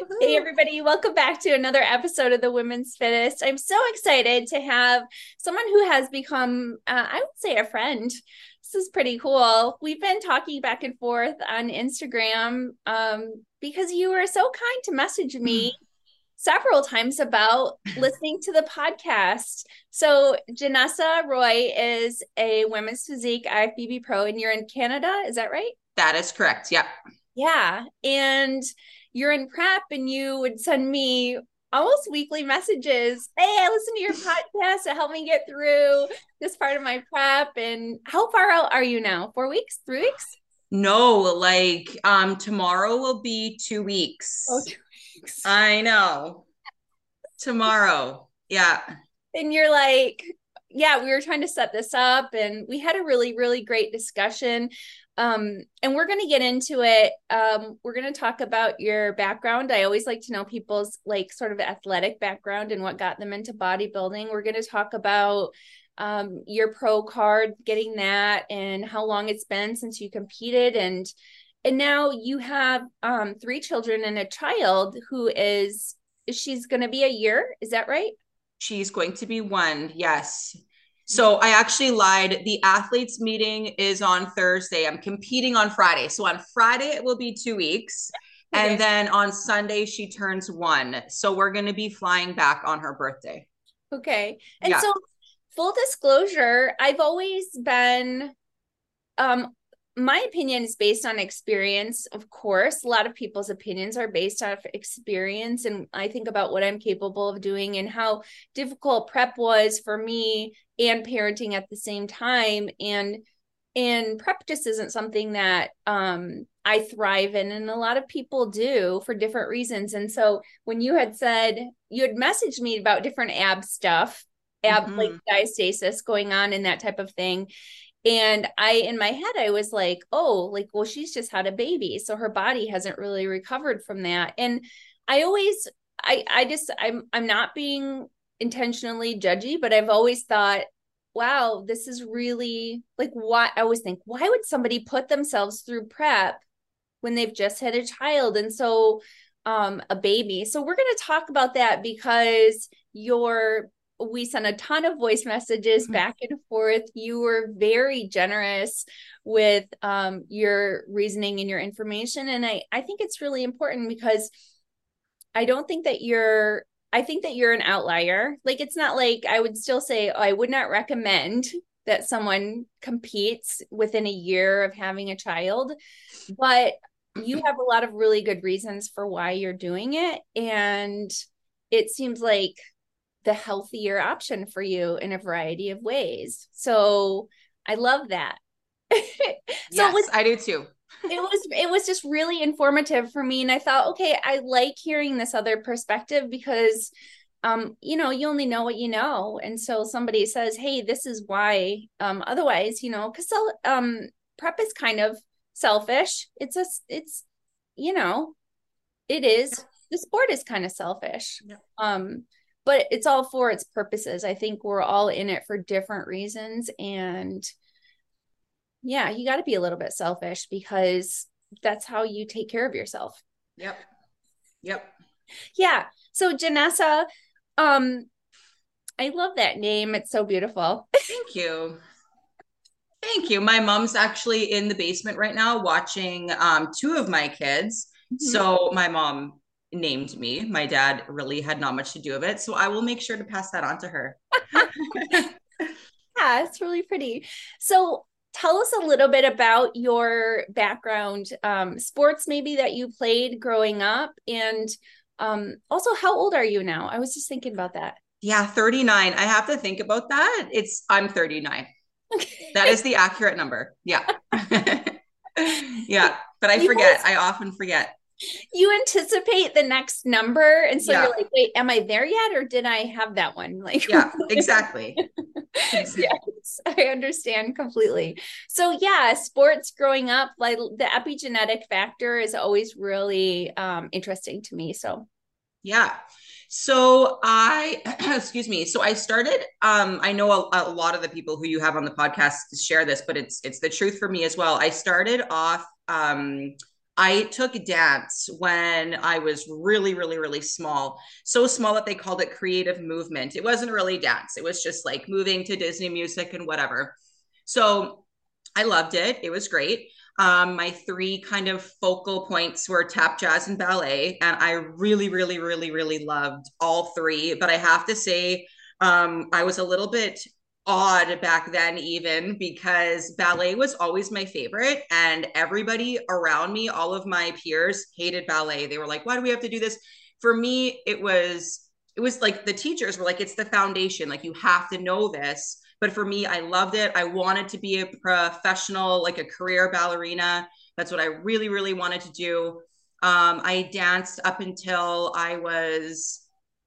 Hey, everybody, welcome back to another episode of the Women's Fittest. I'm so excited to have someone who has become, I would say, a friend. This is pretty cool. We've been talking back and forth on Instagram because you were so kind to message me several times about listening to the podcast. So, Janessa Roy is a women's physique IFBB pro, and you're in Canada. Is that right? That is correct. Yep. Yeah. And you're in prep and you would send me almost weekly messages. Hey, I listened to your podcast to help me get through this part of my prep. And how far out are you now? 4 weeks? 3 weeks? No, tomorrow will be 2 weeks. Oh, 2 weeks. I know. Tomorrow. Yeah. And you're like, yeah, we were trying to set this up and we had a really, really great discussion. And we're going to get into it. We're going to talk about your background. I always like to know people's like sort of athletic background and what got them into bodybuilding. We're going to talk about your pro card, getting that, and how long it's been since you competed, and now you have 3 children and a child who is she's going to be a year. Is that right? She's going to be one. Yes. So I actually lied. The athletes meeting is on Thursday. I'm competing on Friday. So on Friday, it will be 2 weeks. And Okay. then on Sunday, she turns one. So we're going to be flying back on her birthday. Okay. And Yeah. so full disclosure, I've always been um my opinion is based on experience, of course. A lot of people's opinions are based off experience, and I think about what I'm capable of doing and how difficult prep was for me and parenting at the same time. And prep just isn't something that I thrive in, and a lot of people do for different reasons. And so when you had said you had messaged me about different ab stuff, ab like Hmm. diastasis going on and that type of thing, and in my head, I was like, oh, like, well, she's just had a baby. So her body hasn't really recovered from that. And I always, I'm not being intentionally judgy, but I've always thought, wow, this is really like why I always think, why would somebody put themselves through prep when they've just had a child? And so, a baby. So we're going to talk about that because we sent a ton of voice messages back and forth. You were very generous with your reasoning and your information. And I think it's really important because I don't think that I think that you're an outlier. Like, it's not like I would still say, oh, I would not recommend that someone competes within a year of having a child, but you have a lot of really good reasons for why you're doing it. And it seems like the healthier option for you in a variety of ways. So I love that. So Yes, I do too. it was just really informative for me, and I thought, okay, I like hearing this other perspective because you only know what you know, and so somebody says, hey, this is why. Otherwise, because prep is kind of selfish. It's you know it is. The sport is kind of selfish. Yeah. um but it's all for its purposes. I think we're all in it for different reasons, and yeah, you got to be a little bit selfish because that's how you take care of yourself. Yep. Yep. Yeah. So Janessa, um, I love that name. It's so beautiful. Thank you. Thank you. My mom's actually in the basement right now watching two of my kids. Mhm. So my mom named me. My dad really had not much to do with it. So I will make sure to pass that on to her. Yeah, it's really pretty. So tell us a little bit about your background, sports maybe that you played growing up, and also how old are you now? I was just thinking about that. Yeah, 39. I have to think about that. I'm 39. That is the accurate number. Yeah. Yeah. But I You forget. always I often forget. you anticipate the next number, and so you're Yeah. like, wait, am I there yet, or did I have that one? Like, Yeah. Exactly. Exactly. yes, I understand completely. So yeah, sports growing up, like the epigenetic factor is always really interesting to me. So Yeah. So I, excuse me. So I started, I know a lot of the people who you have on the podcast share this, but it's the truth for me as well. I started off, I took dance when I was really, really, really small. So small that they called it creative movement. It wasn't really dance. It was just like moving to Disney music and whatever. So I loved it. It was great. My three kind of focal points were tap, jazz, and ballet. And I really, really, really, really loved all three. But I have to say, I was a little bit odd back then, even because ballet was always my favorite. And everybody around me, all of my peers, hated ballet. They were like, why do we have to do this? For me, it was like the teachers were like, it's the foundation. Like, you have to know this. But for me, I loved it. I wanted to be a professional, like a career ballerina. That's what I really, really wanted to do. I danced up until I was,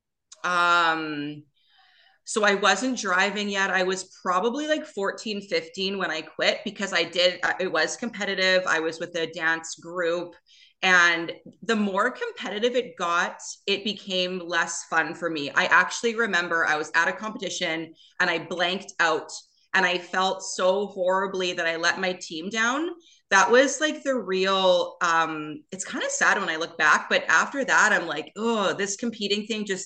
so I wasn't driving yet. I was probably like 14, 15 when I quit because it was competitive. I was with a dance group. And the more competitive it got, it became less fun for me. I actually remember I was at a competition and I blanked out and I felt so horribly that I let my team down. That was like the real, it's kind of sad when I look back, but after that, I'm like, oh, this competing thing just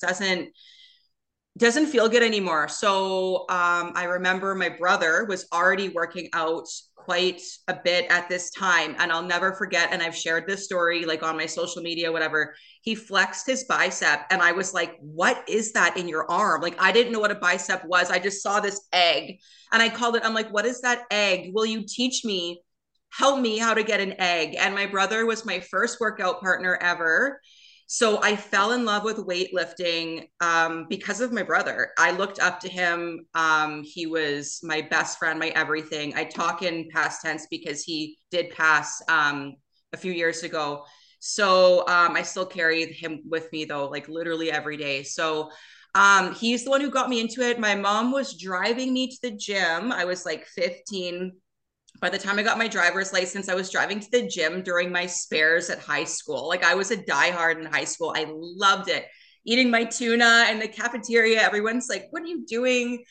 doesn't feel good anymore. So I remember my brother was already working out quite a bit at this time. And I'll never forget. And I've shared this story like on my social media, whatever. He flexed his bicep. And I was like, what is that in your arm? Like, I didn't know what a bicep was. I just saw this egg and I called it, I'm like, what is that egg? Will you teach me? Help me how to get an egg. And my brother was my first workout partner ever. So I fell in love with weightlifting because of my brother. I looked up to him. He was my best friend, my everything. I talk in past tense because he did pass a few years ago. So I still carry him with me though, like literally every day. So he's the one who got me into it. My mom was driving me to the gym. I was like 15. By the time I got my driver's license, I was driving to the gym during my spares at high school. Like, I was a diehard in high school. I loved it. Eating my tuna in the cafeteria. Everyone's like, what are you doing?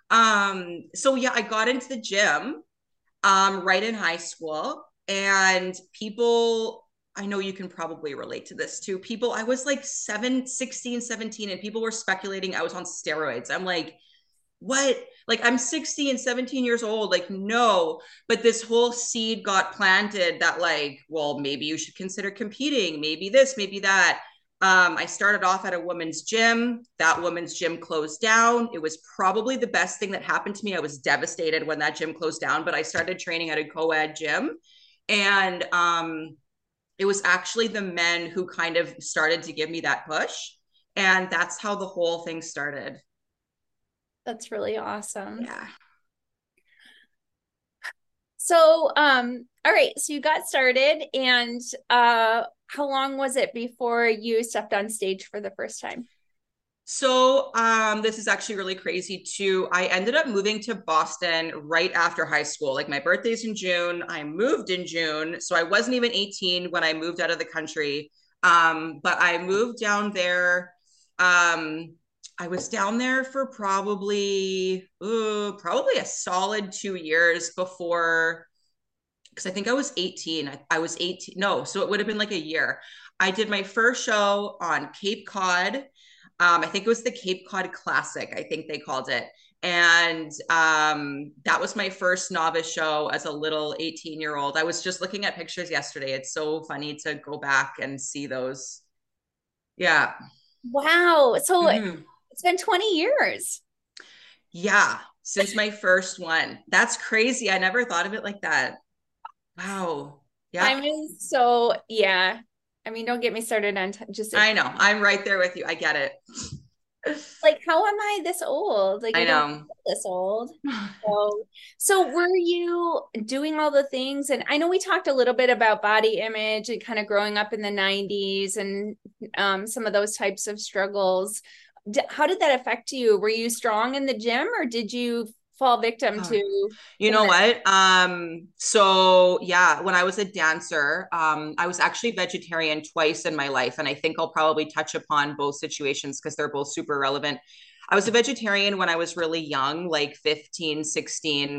So yeah, I got into the gym right in high school. And people, I know you can probably relate to this too. People, I was like 16, 17, and people were speculating I was on steroids. I'm like, what? Like, I'm 60 and 17 years old. Like, no. But this whole seed got planted that, like, well, maybe you should consider competing. Maybe this, maybe that. I started off at a women's gym. That women's gym closed down. It was probably the best thing that happened to me. I was devastated when that gym closed down, but I started training at a co-ed gym. And it was actually the men who kind of started to give me that push. And that's how the whole thing started. That's really awesome. Yeah. So, all right, so you got started, and how long was it before you stepped on stage for the first time? So this is actually really crazy too. I ended up moving to Boston right after high school. Like, my birthday's in June. I moved in June. So I wasn't even 18 when I moved out of the country. But I moved down there. I was down there for probably a solid 2 years before, because I think I was 18. I was 18. No, so it would have been like a year. I did my first show on Cape Cod. I think it was the Cape Cod Classic, I think they called it. And that was my first novice show as a little 18-year-old. I was just looking at pictures yesterday. It's so funny to go back and see those. Yeah. Wow. So Mhm. it's been 20 years. Yeah. Since my first one. That's crazy. I never thought of it like that. Wow. I Yep. mean, so yeah. I mean, don't get me started on just I know. I'm right there with you. I get it. like, how am I this old? Like, I I don't know. feel this old. So were you doing all the things? And I know we talked a little bit about body image and kind of growing up in the 90s and some of those types of struggles. How did that affect you? Were you strong in the gym, or did you fall victim to You some of know that? what? So yeah, when I was a dancer, I was actually vegetarian twice in my life. And I think I'll probably touch upon both situations because they're both super relevant. I was a vegetarian when I was really young, like 15, 16.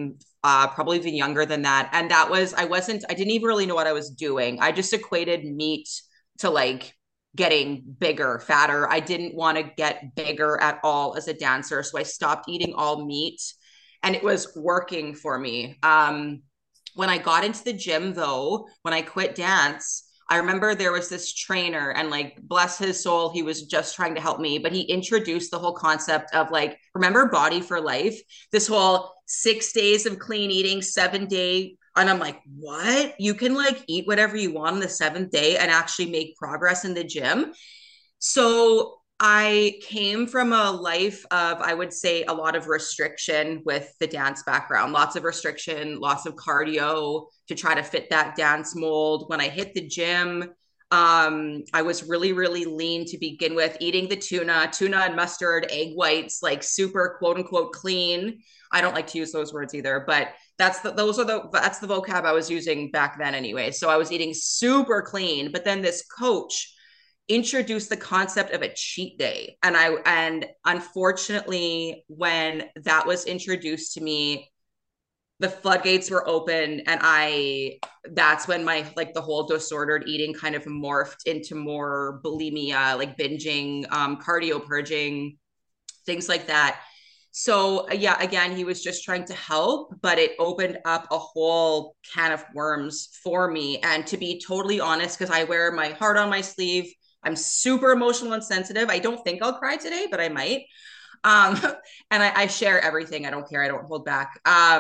probably even younger than that. And I didn't even really know what I was doing. I just equated meat to like getting bigger, fatter. I didn't want to get bigger at all as a dancer. So I stopped eating all meat and it was working for me. When I got into the gym, though, when I quit dance, I remember there was this trainer, and like, bless his soul, he was just trying to help me, but he introduced the whole concept of like, remember Body for Life? This whole 6 days of clean eating, 7 day. And I'm like, what? You can like eat whatever you want on the seventh day and actually make progress in the gym. So I came from a life of, I would say, a lot of restriction with the dance background, lots of restriction, lots of cardio to try to fit that dance mold. When I hit the gym, I was really, really lean to begin with, eating the tuna and mustard, egg whites, like super quote unquote clean. I don't like to use those words either, but that's the vocab I was using back then anyway. So I was eating super clean, but then this coach introduced the concept of a cheat day. And unfortunately, when that was introduced to me, the floodgates were open, and that's when my like the whole disordered eating kind of morphed into more bulimia, like binging, cardio purging, things like that. So yeah, again, he was just trying to help, but it opened up a whole can of worms for me. And to be totally honest, because I wear my heart on my sleeve, I'm super emotional and sensitive. I don't think I'll cry today, but I might. Um, and I share everything. I don't care. I don't hold back.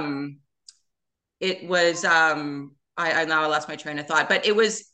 It was I now I lost my train of thought, but it was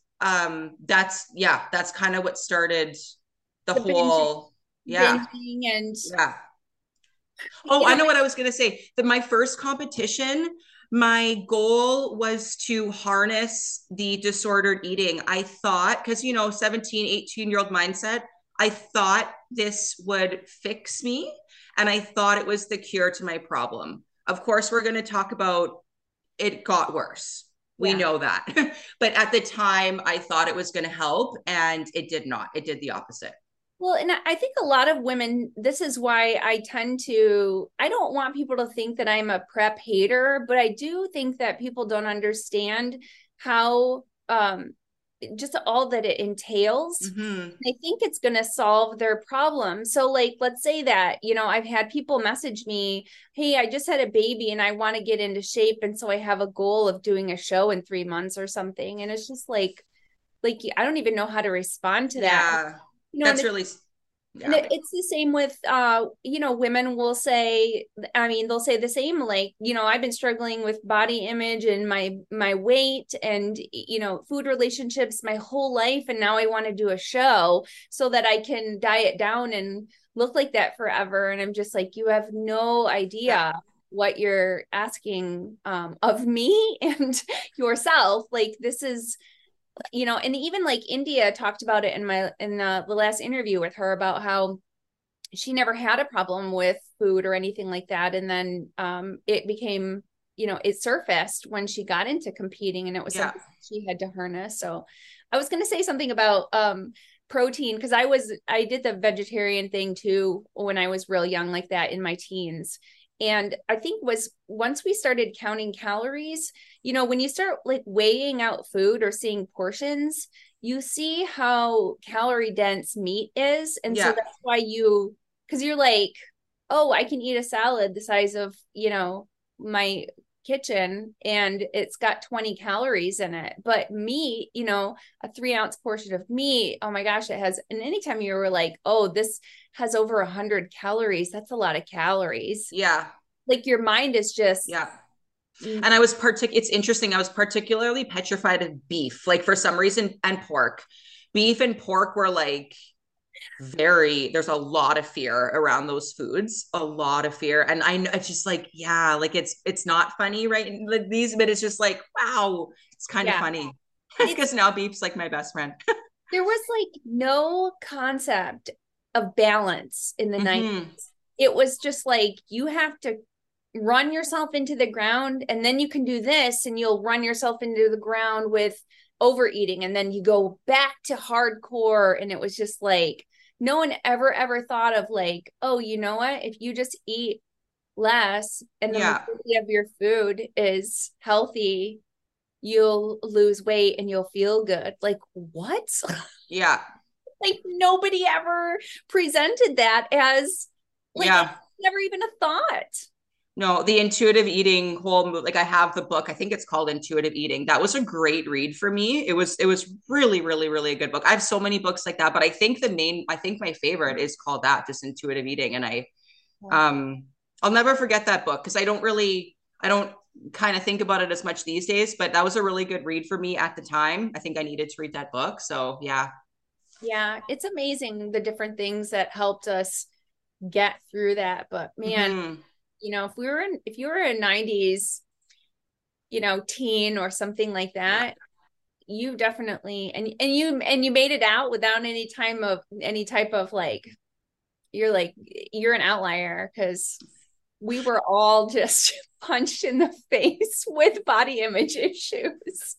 that's kind of what started the The binging, whole. Yeah. binging and Yeah. Oh, you I know, know what I was going to say. That my first competition, my goal was to harness the disordered eating. I thought, because, 17, 18-year-old mindset, I thought this would fix me. And I thought it was the cure to my problem. Of course, we're going to talk about it got worse. We yeah. know that. But at the time, I thought it was going to help, and it did not. It did the opposite. Well, and I think a lot of women, this is why I don't want people to think that I'm a prep hater, but I do think that people don't understand how, just all that it entails. Mm-hmm. They think it's going to solve their problem. So, like, let's say that, I've had people message me, hey, I just had a baby and I want to get into shape. And so I have a goal of doing a show in 3 months or something. And it's just like I don't even know how to respond to that. Yeah. And That's really, and yeah. it's the same with women will say, I mean, they'll say the same, like, I've been struggling with body image and my weight and food relationships my whole life, and now I want to do a show so that I can diet down and look like that forever. And I'm just like, you have no Yeah. idea what you're asking of me and yourself. Like, this is, and even like India talked about it in the last interview with her about how she never had a problem with food or anything like that, and then it became, it surfaced when she got into competing, and it was Yeah. something she had to harness. So I was going to say something about protein, because I did the vegetarian thing too when I was real young, like that, in my teens. And I think was once we started counting calories, when you start like weighing out food or seeing portions, you see how calorie dense meat is. And so Yeah. that's why because you're like, oh, I can eat a salad the size of, my kitchen and it's got 20 calories in it. But meat, a 3 ounce portion of meat, oh my gosh, it has, and anytime you were like, oh, this has over 100 calories, that's a lot of calories. Yeah. Like your mind is just, Yeah. And it's interesting. I was particularly petrified of beef, like for some reason, and pork. Beef and pork were like there's a lot of fear around those foods, a lot of fear. And I know it's just like, yeah, like it's not funny, right? Like these, but it's just like, wow, it's kind of yeah, funny it's, because now beef's like my best friend. there was like no concept of balance in the 90s. Mm-hmm. It was just like, you have to run yourself into the ground, and then you can do this and you'll run yourself into the ground with overeating, and then you go back to hardcore. And it was just like, no one ever thought of like, oh, you know what, if you just eat less and the Yeah. majority of your food is healthy, you'll lose weight and you'll feel good. Like, what? Yeah. Like, nobody ever presented that as like Yeah. never even a thought. No, the intuitive eating like I have the book. I think it's called Intuitive Eating. That was a great read for me. It was really, really, really a good book. I have so many books like that, but I think my favorite is called that, just Intuitive Eating. And I'll never forget that book because I don't kind of think about it as much these days, but that was a really good read for me at the time. I think I needed to read that book. So yeah. Yeah, it's amazing the different things that helped us get through that. But man, Hmm. if you were a 90s, teen or something like Yeah. that, you definitely and you made it out without any type of like you're an outlier because we were all just punched in the face with body image issues.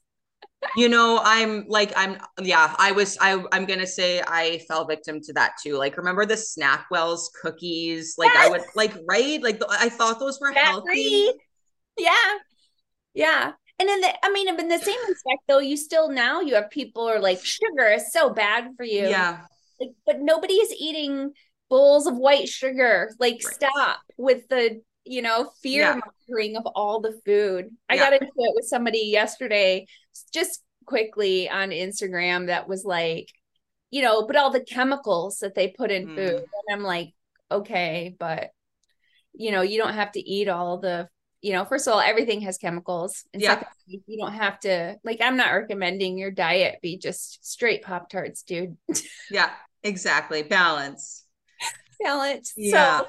Yeah, I'm gonna say I fell victim to that too. Like, remember the Snackwell's cookies? Like, I would, Yes, like, right? Like, I thought those were fat healthy. free. Yeah, yeah. And in the same respect, though, you still now you have people are like sugar is so bad for you, Yeah, like, but nobody is eating bowls of white sugar. Like, right. stop with the fear Yeah, mongering of all the food. I yeah. got into it with somebody yesterday, just quickly on Instagram that was like, but all the chemicals that they put in food, Mm, and I'm like, okay, but you don't have to eat all the, first of all, everything has chemicals. And yeah, second, you don't have to, like, I'm not recommending your diet be just straight Pop Tarts, dude. yeah. Exactly. Balance. Talent. Yeah.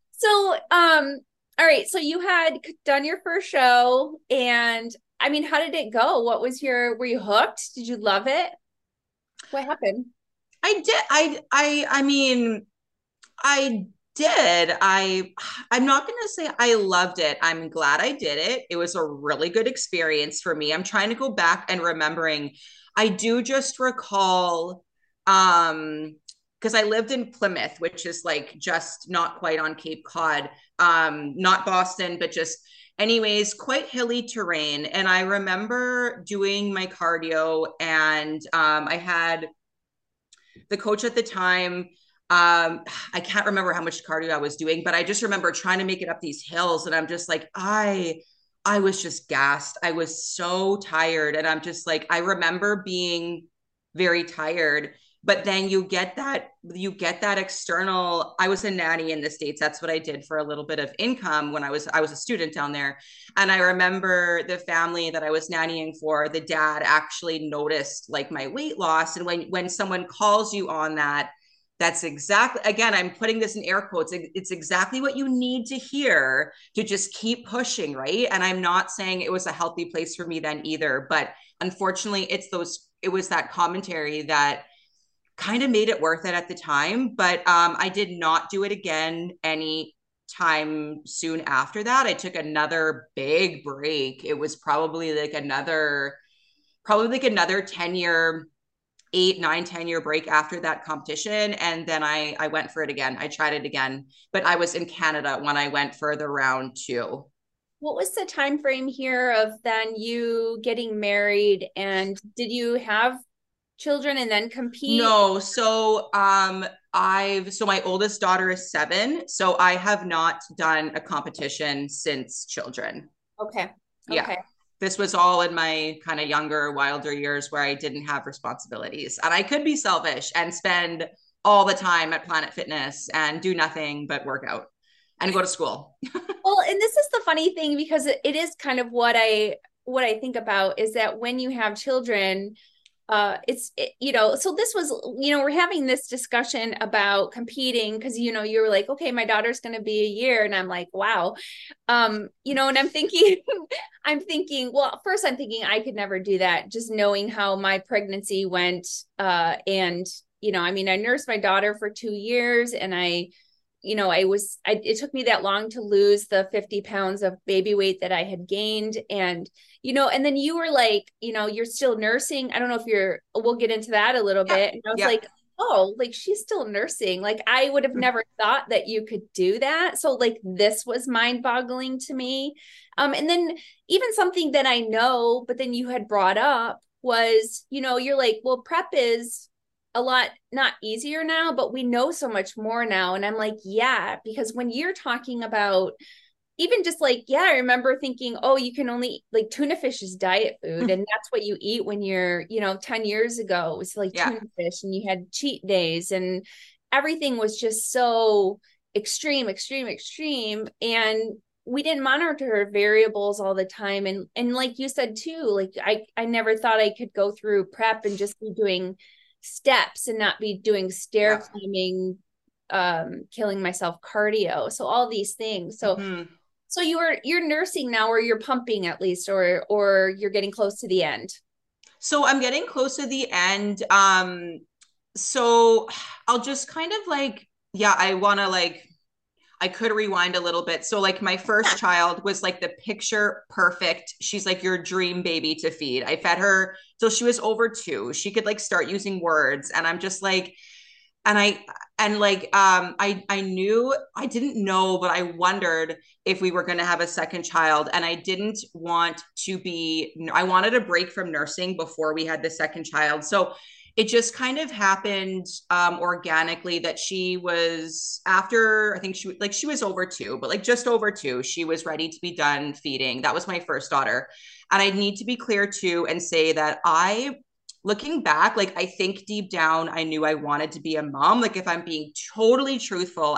All right. So you had done your first show, and I mean, how did it go? Were you hooked? Did you love it? What happened? I did. I mean, I did. I'm not going to say I loved it. I'm glad I did it. It was a really good experience for me. I'm trying to go back and remembering. I do just recall because I lived in Plymouth, which is like just not quite on Cape Cod. Not Boston, but just anyways, quite hilly terrain. And I remember doing my cardio and I had the coach at the time, I can't remember how much cardio I was doing, but I just remember trying to make it up these hills and I'm just like I was just gassed. I was so tired and I'm just like I remember being very tired, but then you get that external. I was a nanny in the States. That's what I did for a little bit of income when I was a student down there. And I remember the family that I was nannying for, the dad actually noticed like my weight loss. And when someone calls you on that, that's exactly, again, I'm putting this in air quotes. It's exactly what you need to hear to just keep pushing, right? And I'm not saying it was a healthy place for me then either, but unfortunately, it was that commentary that kind of made it worth it at the time. But I did not do it again any time soon after that. I took another big break. It was probably like another 10-year, 8, 9, 10-year break after that competition. And then I went for it again. I tried it again, but I was in Canada when I went for the round two. What was the time frame here of then you getting married, and did you have children and then compete? No, so my oldest daughter is 7, so I have not done a competition since children. Okay. Yeah. Okay. This was all in my kind of younger, wilder years where I didn't have responsibilities. And I could be selfish and spend all the time at Planet Fitness and do nothing but work out and go to school. Well, and this is the funny thing because it is kind of what I think about is that when you have children, so this was, we're having this discussion about competing because you were like, okay, my daughter's going to be a year, and I'm like, wow. And I'm thinking well, first I'm thinking I could never do that, just knowing how my pregnancy went. And I mean, I nursed my daughter for 2 years, and it took me that long to lose the 50 pounds of baby weight that I had gained. And then you were like, you're still nursing. I don't know if we'll get into that a little Yeah. bit. And I was Yeah. like, oh, like she's still nursing. Like I would have never thought that you could do that. So like this was mind-boggling to me. And then even something that I know, but then you had brought up was, you're like, well, prep is a lot not easier now, but we know so much more now. And I'm like, yeah, because when you're talking about even just like, yeah, I remember thinking, oh, you can only like tuna fish is diet food. And that's what you eat when you're, 10 years ago, it was like Yeah. tuna fish and you had cheat days and everything was just so extreme, extreme, extreme. And we didn't monitor variables all the time. And like you said too, like I never thought I could go through prep and just be doing steps and not be doing stair Yeah. climbing, killing myself cardio. So all these things. So Mm-hmm. so you're nursing now, or you're pumping at least, or you're getting close to the end. So I'm getting close to the end. So I'll just kind of like, yeah, I want to like, I could rewind a little bit. So like my first child was like the picture perfect. She's like your dream baby to feed. I fed her till she was over 2. She could like start using words. And I'm just like, and I knew, I didn't know, but I wondered if we were going to have a second child. And I didn't want to be, I wanted a break from nursing before we had the second child. So it just kind of happened organically that she was after, I think she was over 2, but like just over 2, she was ready to be done feeding. That was my first daughter. And I need to be clear too and say that looking back, like I think deep down, I knew I wanted to be a mom. Like if I'm being totally truthful,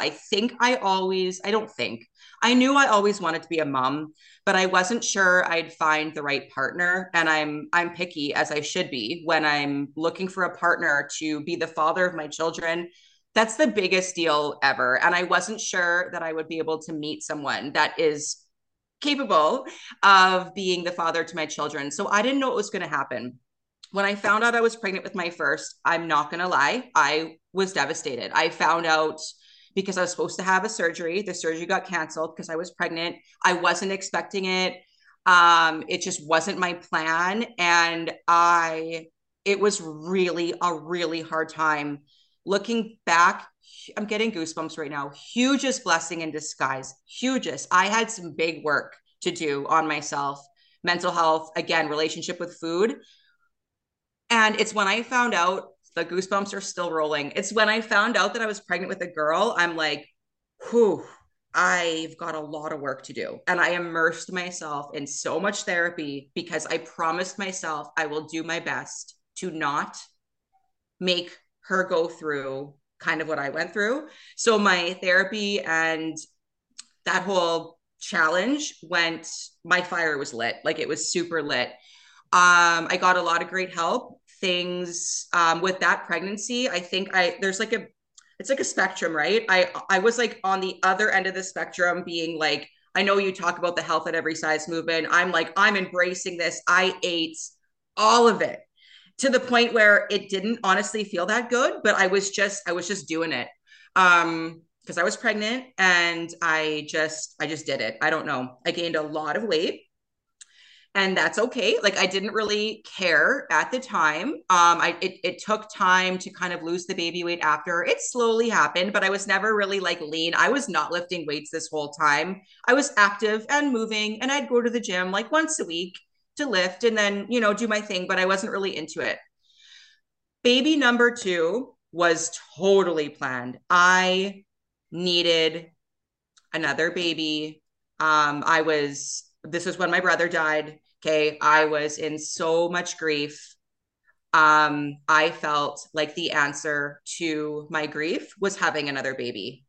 I don't think, I knew I always wanted to be a mom, but I wasn't sure I'd find the right partner. And I'm picky, as I should be, when I'm looking for a partner to be the father of my children. That's the biggest deal ever. And I wasn't sure that I would be able to meet someone that is capable of being the father to my children. So I didn't know it was going to happen. When I found out I was pregnant with my first, I'm not going to lie, I was devastated. I found out because I was supposed to have a surgery. The surgery got canceled because I was pregnant. I wasn't expecting it. It just wasn't my plan. And it was really a really hard time. Looking back, I'm getting goosebumps right now. Hugest blessing in disguise. Hugest. I had some big work to do on myself, mental health, again, relationship with food. And it's when I found out, the goosebumps are still rolling. It's when I found out that I was pregnant with a girl, I'm like, whew, I've got a lot of work to do. And I immersed myself in so much therapy because I promised myself I will do my best to not make her go through kind of what I went through. So my therapy and that whole challenge my fire was lit. Like it was super lit. I got a lot of great help. Things with that pregnancy, I think there's like it's like a spectrum, right? I was like on the other end of the spectrum, being like, I know you talk about the health at every size movement. I'm like, I'm embracing this. I ate all of it to the point where it didn't honestly feel that good, but I was just doing it. Because I was pregnant and I just did it. I don't know. I gained a lot of weight and that's okay. Like I didn't really care at the time. It took time to kind of lose the baby weight after. It slowly happened, but I was never really like lean. I was not lifting weights this whole time. I was active and moving, and I'd go to the gym like once a week to lift and then, do my thing, but I wasn't really into it. Baby number 2 was totally planned. I needed another baby. This was when my brother died. Okay. I was in so much grief. I felt like the answer to my grief was having another baby.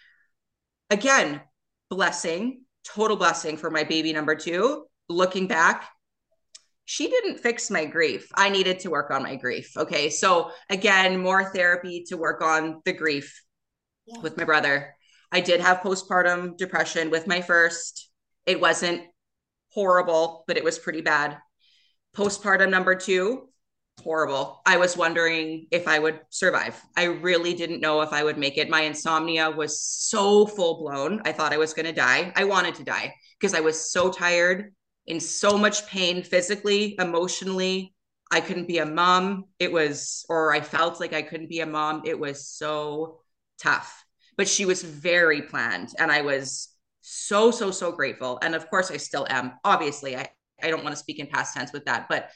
Again, blessing, total blessing for my baby number 2. Looking back, she didn't fix my grief. I needed to work on my grief. Okay. So again, more therapy to work on the grief Yeah. with my brother. I did have postpartum depression with my first. It wasn't horrible, but it was pretty bad. Postpartum number 2, horrible. I was wondering if I would survive. I really didn't know if I would make it. My insomnia was so full blown. I thought I was going to die. I wanted to die because I was so tired, in so much pain physically, emotionally. I couldn't be a mom. It was, or I felt like I couldn't be a mom. It was so tough. But she was very planned. And I was so, so, so grateful. And of course, I still am. Obviously, I don't want to speak in past tense with that. But,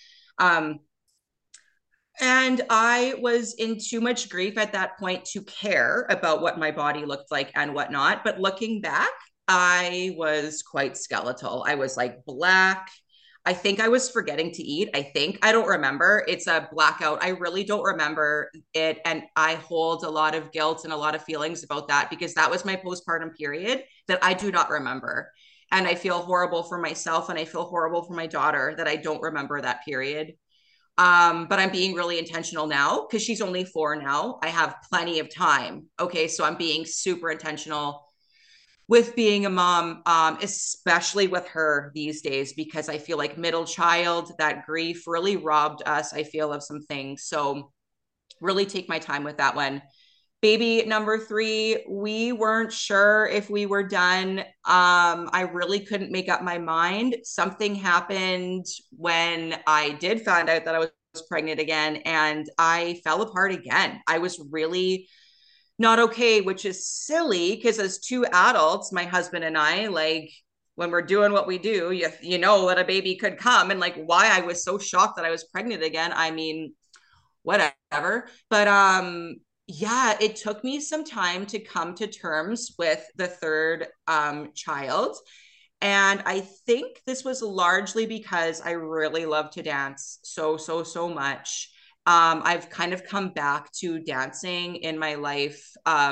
and I was in too much grief at that point to care about what my body looked like and whatnot. But looking back, I was quite skeletal. I was like black. I think I was forgetting to eat. I don't remember. It's a blackout. I really don't remember it. And I hold a lot of guilt and a lot of feelings about that because that was my postpartum period that I do not remember. And I feel horrible for myself and I feel horrible for my daughter that I don't remember that period. But I'm being really intentional now because she's only 4 now. I have plenty of time. Okay. So I'm being super intentional with being a mom, especially with her these days, because I feel like middle child, that grief really robbed us, I feel, of some things. So really take my time with that one. Baby number 3, we weren't sure if we were done. I really couldn't make up my mind. Something happened when I did find out that I was pregnant again, and I fell apart again. I was really not okay, which is silly because as 2 adults, my husband and I, like when we're doing what we do, you know that a baby could come, and like why I was so shocked that I was pregnant again. I mean, whatever. But yeah, it took me some time to come to terms with the third child. And I think this was largely because I really love to dance so, so, so much. I've kind of come back to dancing in my life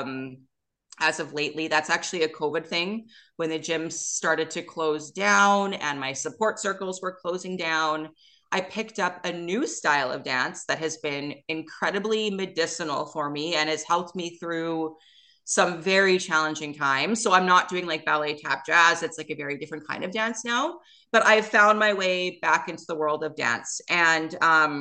as of lately. That's actually a COVID thing when the gyms started to close down and my support circles were closing down. I picked up a new style of dance that has been incredibly medicinal for me and has helped me through some very challenging times. So I'm not doing like ballet, tap, jazz. It's like a very different kind of dance now. But I've found my way back into the world of dance. And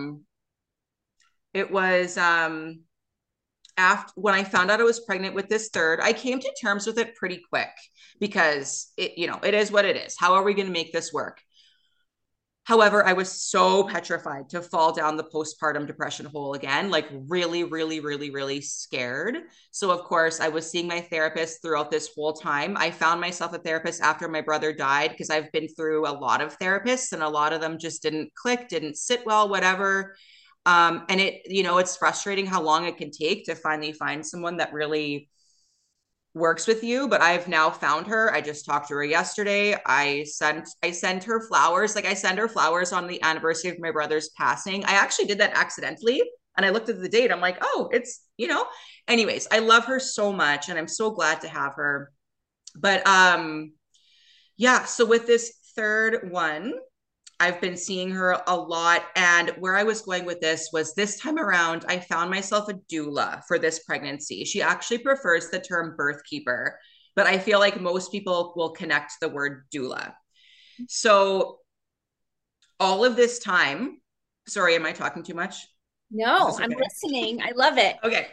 it was after when I found out I was pregnant with this third, I came to terms with it pretty quick because it is what it is. How are we going to make this work? However, I was so petrified to fall down the postpartum depression hole again, like really, really, really, really scared. So, of course, I was seeing my therapist throughout this whole time. I found myself a therapist after my brother died because I've been through a lot of therapists and a lot of them just didn't click, didn't sit well, whatever. And it's frustrating how long it can take to finally find someone that really works with you, but I've now found her. I just talked to her yesterday. I sent her flowers. Like I send her flowers on the anniversary of my brother's passing. I actually did that accidentally and I looked at the date. I'm like, "Oh, anyways, I love her so much and I'm so glad to have her." But yeah, so with this third one, I've been seeing her a lot. And where I was going with this was this time around, I found myself a doula for this pregnancy. She actually prefers the term birth keeper, but I feel like most people will connect the word doula. So all of this time, sorry, am I talking too much? Is No, this I'm okay? listening. I love it. Okay.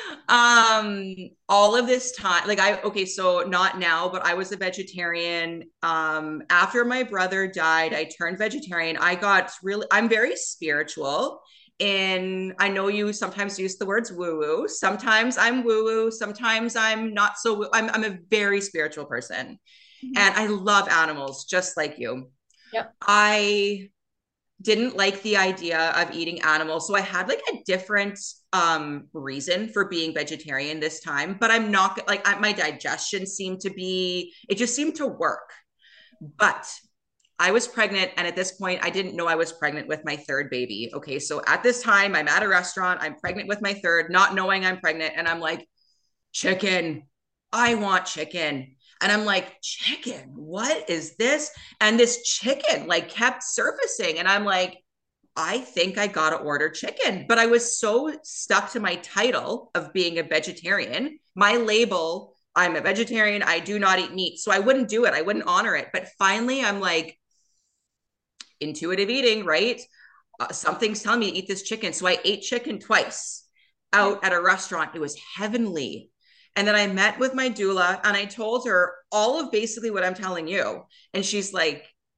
All of this time, like okay, so not now, but I was a vegetarian. After my brother died, I turned vegetarian. I'm very spiritual. And I know you sometimes use the words woo woo. Sometimes I'm woo woo. Sometimes I'm not so woo. I'm a very spiritual person. Mhm. And I love animals just like you. Yep. I didn't like the idea of eating animals. So I had like a different reason for being vegetarian this time, but I'm not like my digestion seemed to be, it just seemed to work. But I was pregnant. And at this point, I didn't know I was pregnant with my third baby. Okay. So at this time, I'm at a restaurant, I'm pregnant with my third, not knowing I'm pregnant. And I'm like, chicken. I want chicken. And I'm like, chicken, what is this? And this chicken like kept surfacing. And I'm like, I think I got to order chicken. But I was so stuck to my title of being a vegetarian, my label, I'm a vegetarian, I do not eat meat. So I wouldn't do it, I wouldn't honor it. But finally, I'm like, intuitive eating, right? Something's telling me to eat this chicken. So I ate chicken twice out at a restaurant. It was heavenly. And then I met with my doula and I told her all of basically what I'm telling you. And she's like,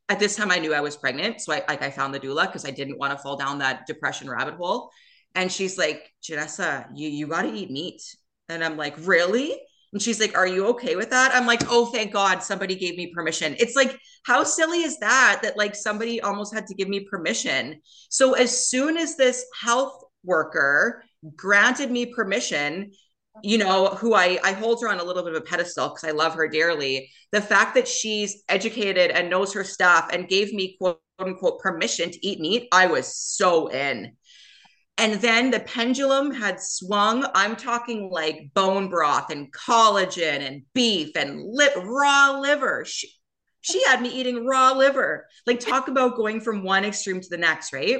at this time I knew I was pregnant. So I found the doula because I didn't want to fall down that depression rabbit hole. And she's like, Janessa, you got to eat meat. And I'm like, really? And she's like, are you okay with that? I'm like, oh, thank God somebody gave me permission. It's like, how silly is that? That like somebody almost had to give me permission. So as soon as this health worker granted me permission, you know, who I hold her on a little bit of a pedestal because I love her dearly. The fact that she's educated and knows her stuff and gave me quote unquote permission to eat meat, I was so in. And then the pendulum had swung. I'm talking like bone broth and collagen and beef and raw liver. She had me eating raw liver. Like, talk about going from one extreme to the next, right?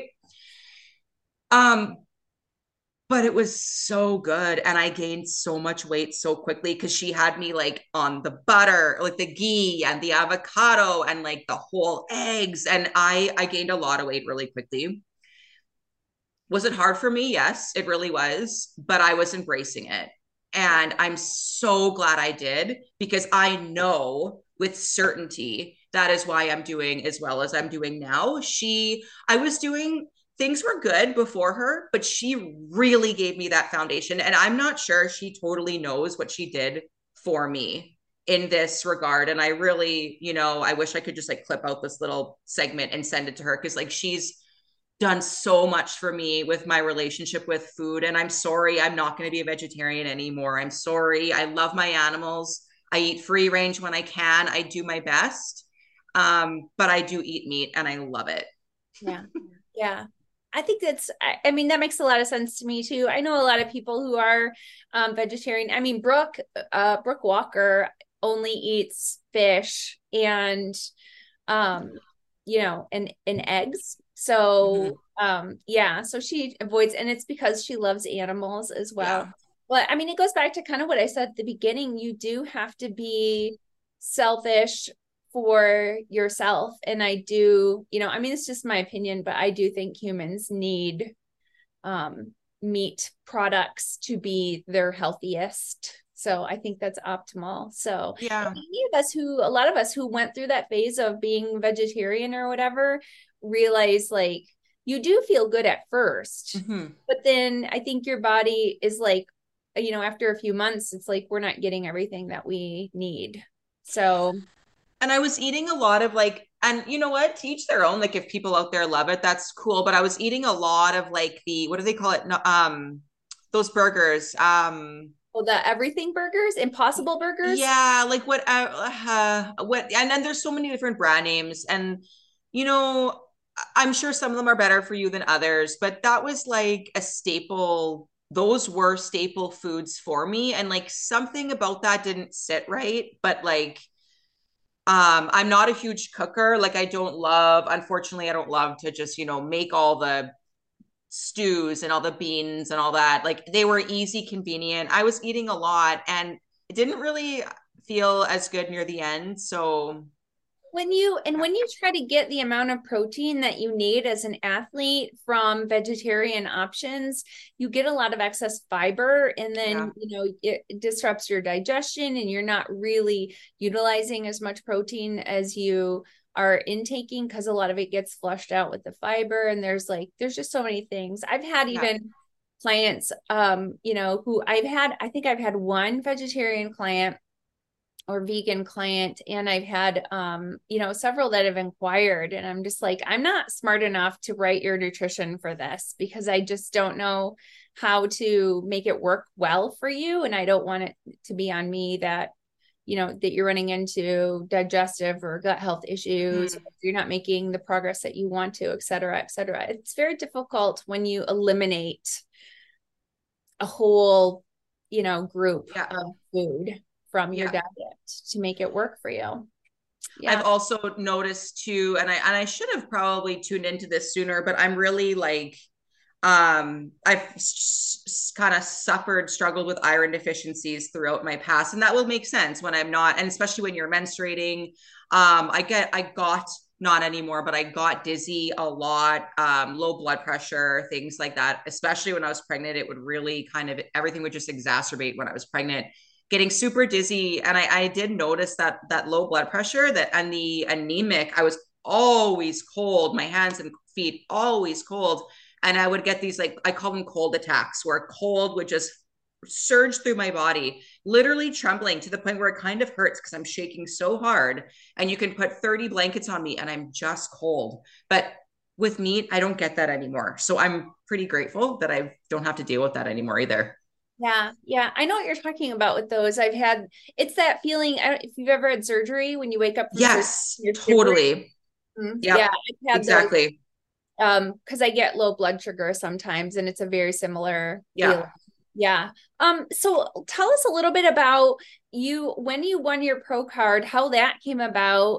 Um, but it was so good. And I gained so much weight so quickly because she had me like on the butter, like the ghee and the avocado and like the whole eggs. And I gained a lot of weight really quickly. Was it hard for me? Yes, it really was, but I was embracing it. And I'm so glad I did because I know with certainty that is why I'm doing as well as I'm doing now. I was doing, things were good before her, but she really gave me that foundation. And I'm not sure she totally knows what she did for me in this regard. And I really, you know, I wish I could just like clip out this little segment and send it to her because like she's done so much for me with my relationship with food. And I'm sorry, I'm not going to be a vegetarian anymore. I'm sorry. I love my animals. I eat free range when I can. I do my best. But I do eat meat and I love it. Yeah. Yeah. I think I mean, that makes a lot of sense to me too. I know a lot of people who are vegetarian. I mean, Brooke Walker only eats fish and, you know, and eggs. So, yeah, so she avoids, and it's because she loves animals as well. Yeah. But I mean, it goes back to kind of what I said at the beginning. You do have to be selfish for yourself. And I do, you know, I mean, it's just my opinion, but I do think humans need meat products to be their healthiest. So I think that's optimal. So Yeah. a lot of us who went through that phase of being vegetarian or whatever, realize like you do feel good at 1st, but then I think your body is like, you know, after a few months, it's like we're not getting everything that we need. So And I was eating a lot of like, and you know what? Teach their own. Like if people out there love it, that's cool. But I was eating a lot of like what do they call it? No, those burgers. well, the everything burgers, impossible burgers. Yeah, like what, and then there's so many different brand names, and you know, I'm sure some of them are better for you than others, but that was like a staple. Those were staple foods for me, and like something about that didn't sit right. But like, I'm not a huge cooker. Like, unfortunately, I don't love to just, you know, make all the stews and all the beans and all that. Like they were easy, convenient. I was eating a lot and it didn't really feel as good near the end. So When you try to get the amount of protein that you need as an athlete from vegetarian options, you get a lot of excess fiber, and then yeah. you know it disrupts your digestion and you're not really utilizing as much protein as you are intaking because a lot of it gets flushed out with the fiber. And there's just so many things. I've had Yeah. even clients, you know, who I think I've had one vegetarian client or vegan client, and I've had you know, several that have inquired, and I'm just like, I'm not smart enough to write your nutrition for this because I just don't know how to make it work well for you, and I don't want it to be on me that, you know, that you're running into digestive or gut health issues, or you're not making the progress that you want to, et cetera, et cetera. It's very difficult when you eliminate a whole, you know, group Yeah. of food from your Yeah. diet to make it work for you. I've Yeah. also noticed too, and I should have probably tuned into this sooner, but I'm really like, I've kind of struggled with iron deficiencies throughout my past, and that will make sense when I'm not, and especially when you're menstruating. I got, not anymore, but I got dizzy a lot, low blood pressure, things like that. Especially when I was pregnant, it would really everything would just exacerbate when I was pregnant, getting super dizzy. And I did notice that low blood pressure, that and the anemic, I was always cold, my hands and feet always cold. And I would get these, like, I call them cold attacks, where cold would just surge through my body, literally trembling to the point where it kind of hurts because I'm shaking so hard. And you can put 30 blankets on me and I'm just cold. But with meat, I don't get that anymore. So I'm pretty grateful that I don't have to deal with that anymore either. Yeah, yeah. I know what you're talking about with those. I've had, it's that feeling. I don't, if you've ever had surgery, when you wake up from surgery, Yes, you're shivering. totally. Yeah, Yep, I've had those exactly. because I get low blood sugar sometimes, and it's a very similar feeling. Yeah. Yeah. So tell us a little bit about you when you won your pro card, how that came about,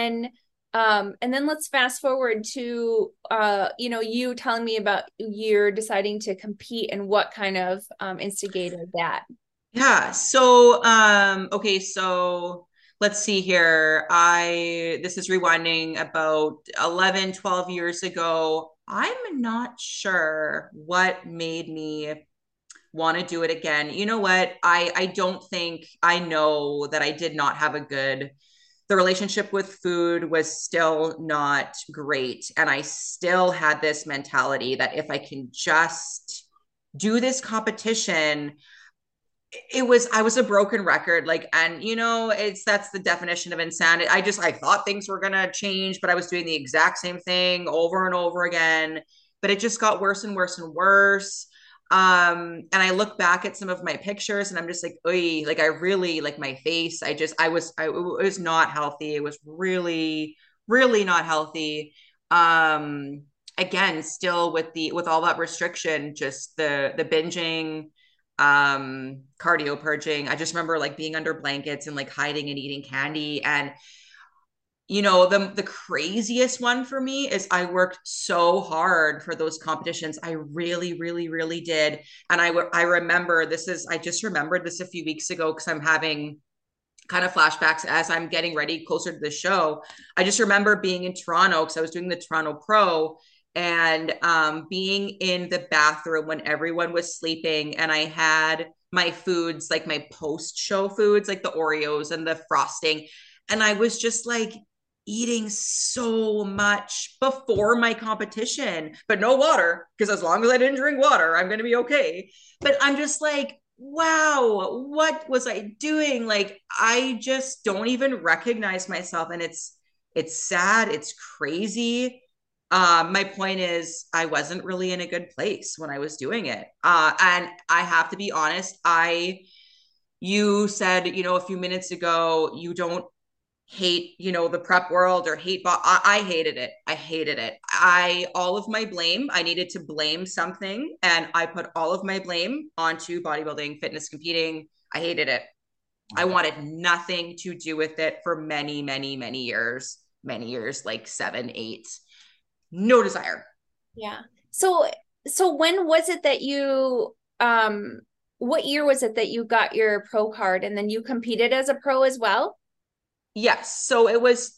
and then let's fast forward to you telling me about you're deciding to compete and what kind of instigated that. Yeah. So, okay, so let's see here. This is rewinding about 11, 12 years ago. I'm not sure what made me want to do it again. You know what? I don't think I know that I did not have a good the relationship with food was still not great. And I still had this mentality that if I can just do this competition, I was a broken record. Like, and that's the definition of insanity. I thought things were gonna change, but I was doing the exact same thing over and over again. But it just got worse and worse and worse. And I look back at some of my pictures and I'm just like, oy, like I really like my face. It was not healthy. It was really, really not healthy. Again, still with all that restriction, just the binging, cardio purging. I just remember like being under blankets and like hiding and eating candy. And the craziest one for me is I worked so hard for those competitions. I really, really, really did. And I remember I just remembered this a few weeks ago because I'm having kind of flashbacks as I'm getting ready closer to the show. I just remember being in Toronto because I was doing the Toronto Pro, and being in the bathroom when everyone was sleeping, and I had my foods, like my post show foods, like the Oreos and the frosting. And I was just like eating so much before my competition, but no water, because as long as I didn't drink water, I'm going to be okay. But I'm just like, wow, what was I doing? Like, I just don't even recognize myself. And it's sad, it's crazy. My point is I wasn't really in a good place when I was doing it. And I have to be honest, you said, a few minutes ago, you don't hate, the prep world or I hated it. I hated it. All of my blame, I needed to blame something. And I put all of my blame onto bodybuilding, fitness, competing. I hated it. I wanted nothing to do with it for many, many, many years, like 7, 8. No desire. Yeah. So when was it that you what year was it that you got your pro card and then you competed as a pro as well? Yes. So it was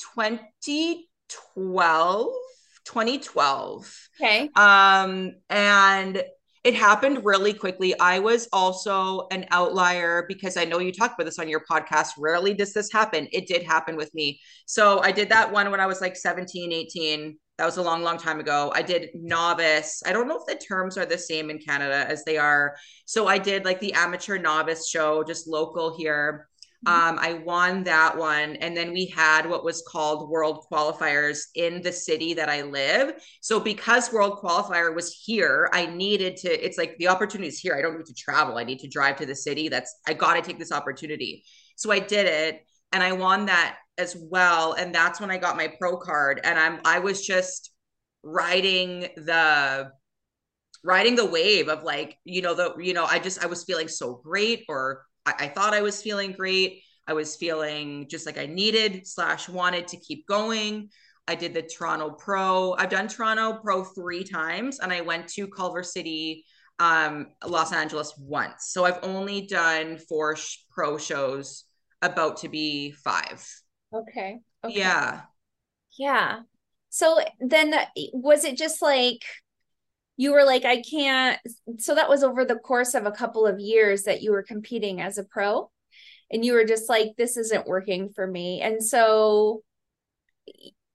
2012, 2012. Okay. And it happened really quickly. I was also an outlier because I know you talked about this on your podcast. Rarely does this happen. It did happen with me. So I did that one when I was like 17, 18. That was a long, long time ago. I did novice. I don't know if the terms are the same in Canada as they are. So I did like the amateur novice show, just local here. I won that one. And then we had what was called world qualifiers in the city that I live. So because world qualifier was here, it's like the opportunity is here. I don't need to travel. I need to drive to the city. I got to take this opportunity. So I did it and I won that as well. And that's when I got my pro card. And I was just riding the wave of like, I was feeling so great, or I thought I was feeling great. I was feeling just like I needed / wanted to keep going. I did the Toronto Pro. I've done Toronto Pro 3 times, and I went to Culver City, Los Angeles once. So I've only done 4 pro shows, about to be 5. Okay. Okay. Yeah. Yeah. So then was it just like you were like, I can't. So that was over the course of a couple of years that you were competing as a pro, and you were just like, this isn't working for me. And so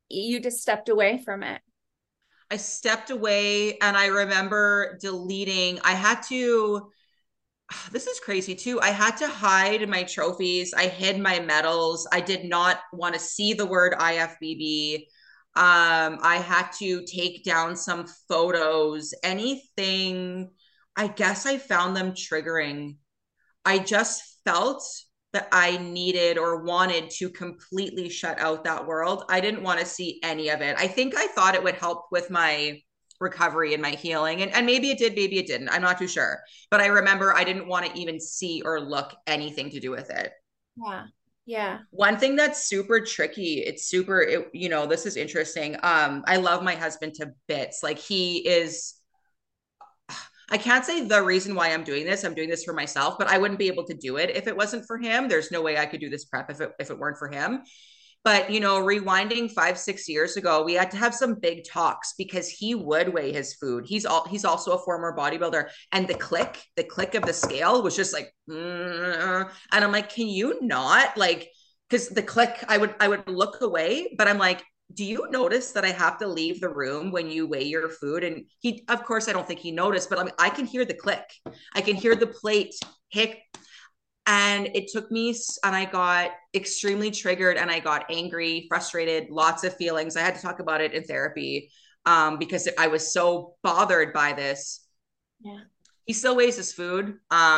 you just stepped away from it? I stepped away and I remember deleting. I had to, this is crazy too. I had to hide my trophies. I hid my medals. I did not want to see the word IFBB. I had to take down some photos, anything. I guess I found them triggering. I just felt that I needed or wanted to completely shut out that world. I didn't want to see any of it. I think I thought it would help with my recovery and my healing. And maybe it did, maybe it didn't. I'm not too sure. But I remember I didn't want to even see or look anything to do with it. Yeah. Yeah. One thing that's super tricky, this is interesting. I love my husband to bits. Like he is, I can't say the reason why I'm doing this. I'm doing this for myself, but I wouldn't be able to do it if it wasn't for him. There's no way I could do this prep if it weren't for him. But rewinding 5, 6 years ago, we had to have some big talks because he would weigh his food. He's also a former bodybuilder, and the click of the scale was just like, and I'm like, can you not like? Because the click, I would look away, but I'm like, do you notice that I have to leave the room when you weigh your food? And he, of course, I don't think he noticed, but I can hear the click. I can hear the plate hit. And it took me, and I got extremely triggered and I got angry, frustrated, lots of feelings. I had to talk about it in therapy because I was so bothered by this. Yeah. He still weighs his food.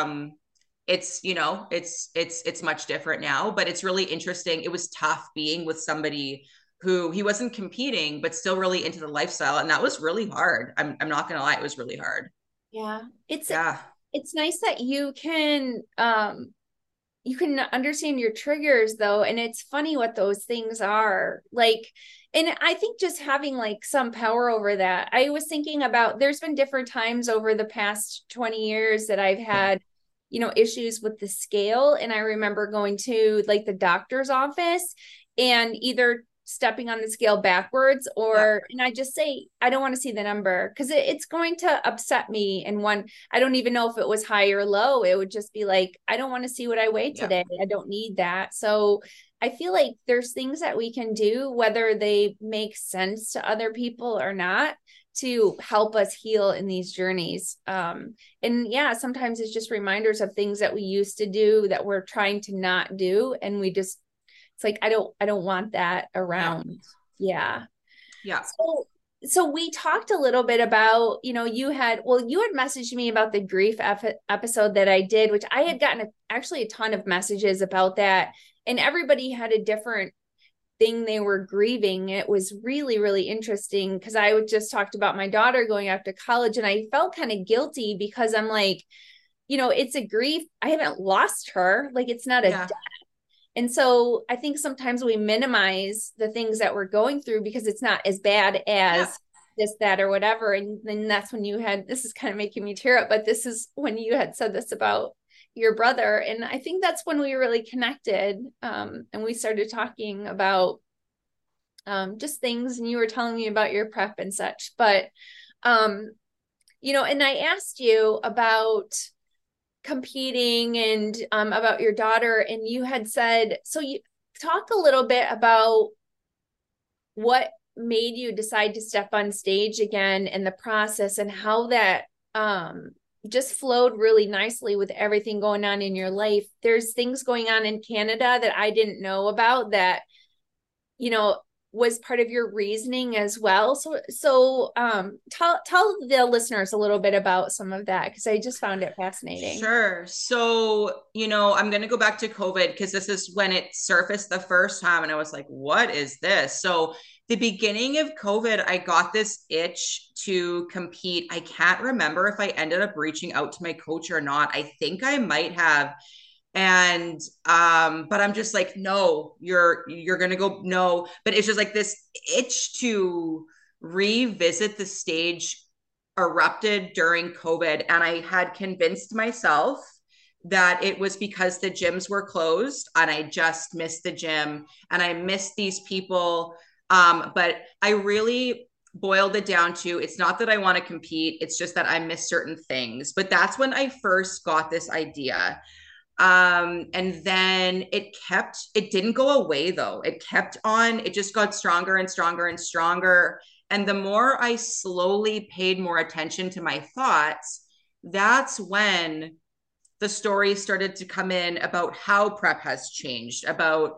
It's much different now, but it's really interesting. It was tough being with somebody who he wasn't competing, but still really into the lifestyle. And that was really hard. I'm not going to lie. It was really hard. Yeah. Yeah. It's nice that you can understand your triggers though. And it's funny what those things are like. And I think just having like some power over that. I was thinking about, there's been different times over the past 20 years that I've had, issues with the scale. And I remember going to like the doctor's office and either stepping on the scale backwards Yeah. and I just say, I don't want to see the number because it's going to upset me. And I don't even know if it was high or low. It would just be like, I don't want to see what I weigh Yeah. today. I don't need that. So I feel like there's things that we can do, whether they make sense to other people or not, to help us heal in these journeys. And yeah, sometimes it's just reminders of things that we used to do that we're trying to not do. And it's like, I don't want that Yeah. around. Yeah. Yeah. So we talked a little bit about, you had messaged me about the grief episode that I did, which I had gotten actually a ton of messages about that. And everybody had a different thing they were grieving. It was really, really interesting because I would just talked about my daughter going off to college and I felt kind of guilty because I'm like, it's a grief. I haven't lost her. Like it's not a Yeah. and so I think sometimes we minimize the things that we're going through because it's not as bad Yeah. as this, that, or whatever. And then that's when this is kind of making me tear up, but this is when you had said this about your brother. And I think that's when we really connected. And we started talking about just things, and you were telling me about your prep and such. But, and I asked you about competing and about your daughter, and you had said, so you talk a little bit about what made you decide to step on stage again and the process and how that just flowed really nicely with everything going on in your life. There's things going on in Canada that I didn't know about that, was part of your reasoning as well. So tell the listeners a little bit about some of that because I just found it fascinating. Sure. So, I'm going to go back to COVID because this is when it surfaced the first time. And I was like, what is this? So, the beginning of COVID, I got this itch to compete. I can't remember if I ended up reaching out to my coach or not. I think I might have. And but I'm just like, no, you're gonna go, no. But it's just like this itch to revisit the stage erupted during COVID. And I had convinced myself that it was because the gyms were closed and I just missed the gym and I missed these people. But I really boiled it down to, it's not that I want to compete, it's just that I miss certain things. But that's when I first got this idea. And then it didn't go away though. It kept on, it just got stronger and stronger and stronger. And the more I slowly paid more attention to my thoughts, that's when the stories started to come in about how prep has changed, about,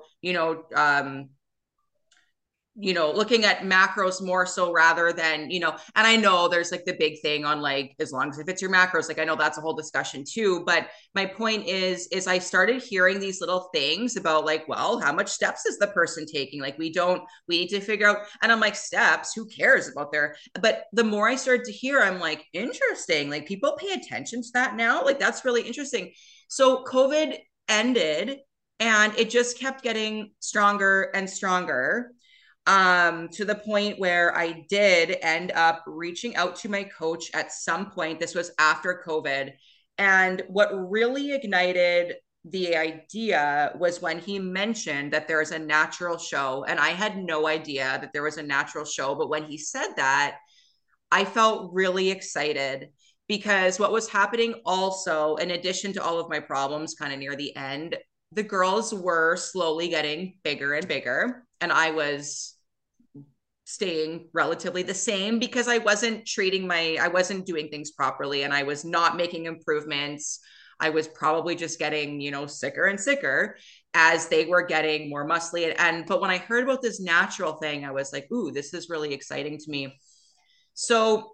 looking at macros more so rather than, and I know there's like the big thing on like, as long as it fits your macros, like I know that's a whole discussion too. But my point is I started hearing these little things about like, well, how much steps is the person taking? Like we need to figure out. And I'm like, steps, who cares about but the more I started to hear, I'm like, interesting. Like people pay attention to that now. Like that's really interesting. So COVID ended and it just kept getting stronger and stronger, to the point where I did end up reaching out to my coach at some point. This was after COVID. And what really ignited the idea was when he mentioned that there is a natural show. And I had no idea that there was a natural show. But when he said that, I felt really excited because what was happening also, in addition to all of my problems kind of near the end, the girls were slowly getting bigger and bigger. And I was staying relatively the same because I wasn't doing things properly and I was not making improvements. I was probably just getting, sicker and sicker as they were getting more muscly. But when I heard about this natural thing, I was like, ooh, this is really exciting to me. So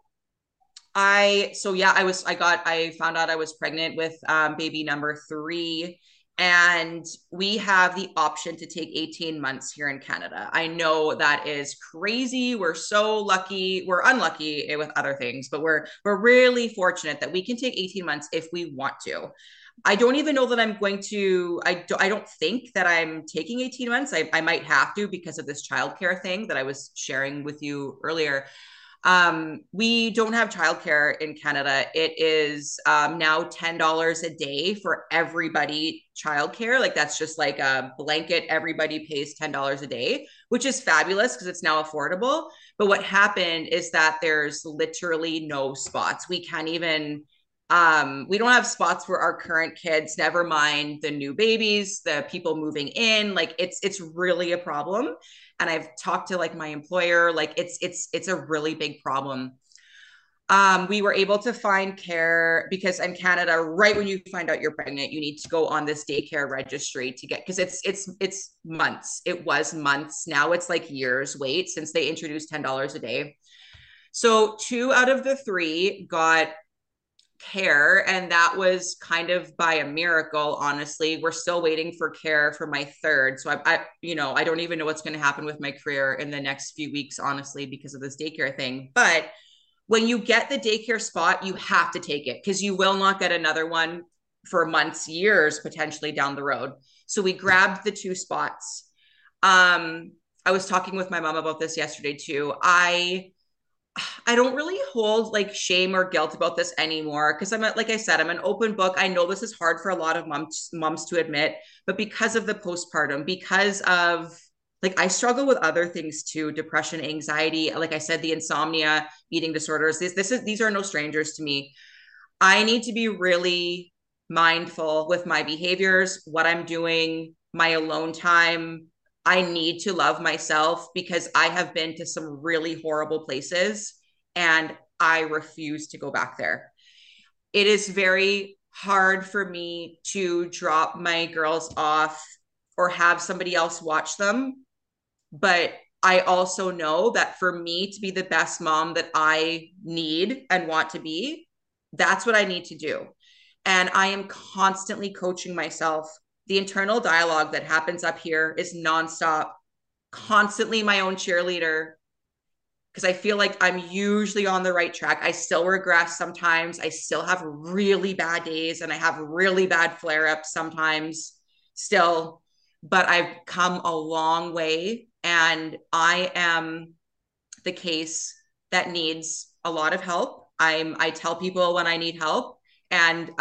I found out I was pregnant with baby number 3, and we have the option to take 18 months here in Canada. I know that is crazy. We're so lucky. We're unlucky with other things, but we're really fortunate that we can take 18 months if we want to. I don't even know that I'm going to, I don't think that I'm taking 18 months. I might have to because of this childcare thing that I was sharing with you earlier. We don't have childcare in Canada. It is now $10 a day for everybody childcare. Like that's just like a blanket. Everybody pays $10 a day, which is fabulous because it's now affordable. But what happened is that there's literally no spots. We don't have spots for our current kids, never mind the new babies, the people moving in. Like it's really a problem. And I've talked to like my employer, like it's a really big problem. We were able to find care because in Canada, right when you find out you're pregnant, you need to go on this daycare registry to get, because it's months. It was months. Now it's like years wait since they introduced $10 a day. So 2 out of the 3 got care, and that was kind of by a miracle. Honestly, we're still waiting for care for my 3rd, so I don't even know what's going to happen with my career in the next few weeks, honestly, because of this daycare thing. But when you get the daycare spot, you have to take it because you will not get another one for months, years potentially down the road. So we grabbed the 2 spots. I was talking with my mom about this yesterday too. I don't really hold like shame or guilt about this anymore because like I said, I'm an open book. I know this is hard for a lot of moms to admit, but because of the postpartum, because of like I struggle with other things too, depression, anxiety, like I said, the insomnia, eating disorders. These are no strangers to me. I need to be really mindful with my behaviors, what I'm doing, my alone time. I need to love myself because I have been to some really horrible places and I refuse to go back there. It is very hard for me to drop my girls off or have somebody else watch them. But I also know that for me to be the best mom that I need and want to be, that's what I need to do. And I am constantly coaching myself. The internal dialogue that happens up here is nonstop, constantly my own cheerleader, because I feel like I'm usually on the right track. I still regress sometimes. I still have really bad days and I have really bad flare ups sometimes still, but I've come a long way and I am the case that needs a lot of help. I tell people when I need help. And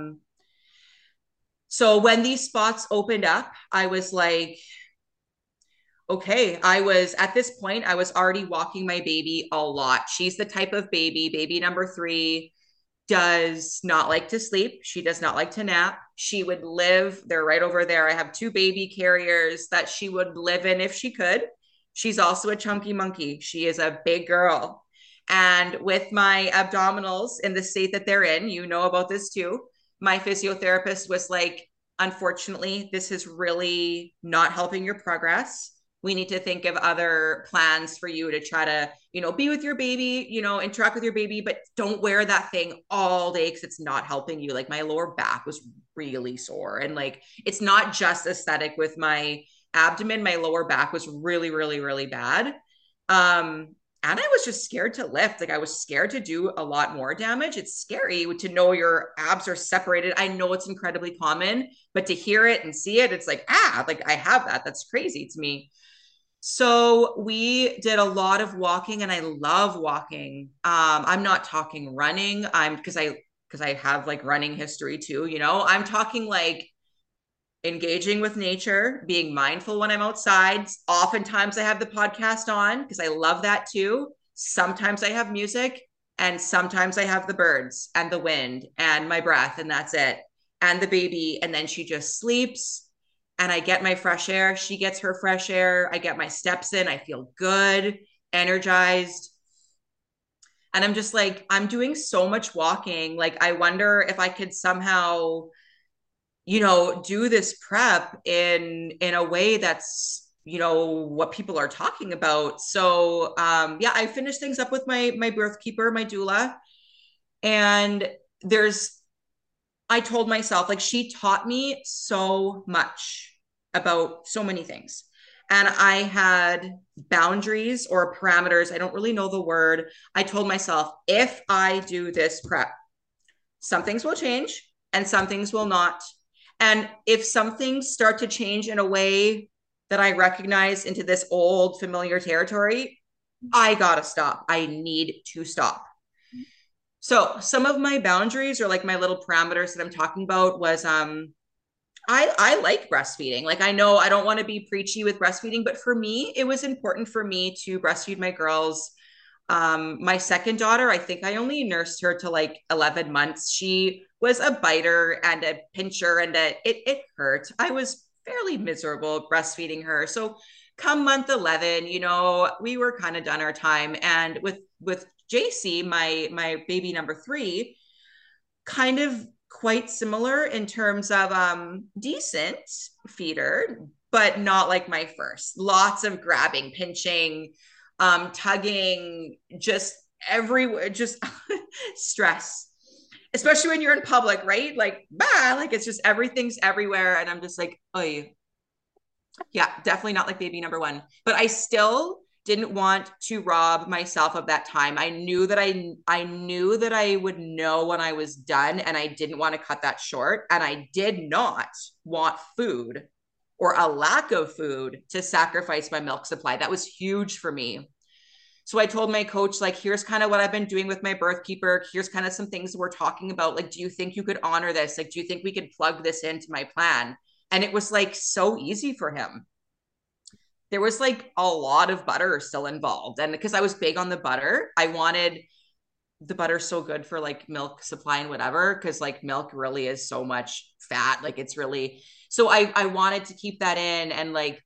so when these spots opened up, I was like, okay, I was at this point, I was already walking my baby a lot. She's the type of baby number 3. does not like to sleep. She does not like to nap. She would live, they're right over there. I have two baby carriers that she would live in if she could. She's also a chunky monkey. She is a big girl. And with my abdominals in the state that they're in, you know about this too. My physiotherapist was like, unfortunately, this is really not helping your progress. We need to think of other plans for you to try to, be with your baby, interact with your baby, but don't wear that thing all day because it's not helping you. Like my lower back was really sore. And like, it's not just aesthetic with my abdomen. My lower back was really, really, really bad. And I was just scared to lift. Like I was scared to do a lot more damage. It's scary to know your abs are separated. I know it's incredibly common, but to hear it and see it, it's like, like I have that. That's crazy to me. So we did a lot of walking and I love walking. I'm not talking running. Because I have like running history too, I'm talking like engaging with nature, being mindful when I'm outside. Oftentimes I have the podcast on because I love that too. Sometimes I have music and sometimes I have the birds and the wind and my breath and that's it. And the baby. And then she just sleeps and I get my fresh air. She gets her fresh air. I get my steps in. I feel good, energized. And I'm just like, I'm doing so much walking. Like, I wonder if I could somehow, do this prep in a way that's, what people are talking about. So yeah, I finished things up with my birth keeper, my doula. And I told myself, like, she taught me so much about so many things. And I had boundaries or parameters. I don't really know the word. I told myself, if I do this prep, some things will change and some things will not. And if some things start to change in a way that I recognize into this old familiar territory, I gotta stop. I need to stop. So some of my boundaries or like my little parameters that I'm talking about was I like breastfeeding. Like I know I don't want to be preachy with breastfeeding, but for me, it was important for me to breastfeed my girls. My second daughter, I think I only nursed her to like 11 months. She was a biter and a pincher and it hurt. I was fairly miserable breastfeeding her. So come month 11, we were kind of done our time. And with JC, my baby number 3, kind of quite similar in terms of decent feeder, but not like my first. Lots of grabbing, pinching, tugging, just everywhere, just stress, especially when you're in public, right? Like, like it's just everything's everywhere. And I'm just like, oh, yeah, definitely not like baby number 1. But I still didn't want to rob myself of that time. I knew that I would know when I was done and I didn't want to cut that short. And I did not want food or a lack of food to sacrifice my milk supply. That was huge for me. So I told my coach, like, here's kind of what I've been doing with my birth keeper. Here's kind of some things we're talking about. Like, do you think you could honor this? Like, do you think we could plug this into my plan? And it was like so easy for him. There was like a lot of butter still involved. And because I was big on the butter, I wanted the butter so good for like milk supply and whatever, because like milk really is so much fat. Like it's really, so I wanted to keep that in. And like,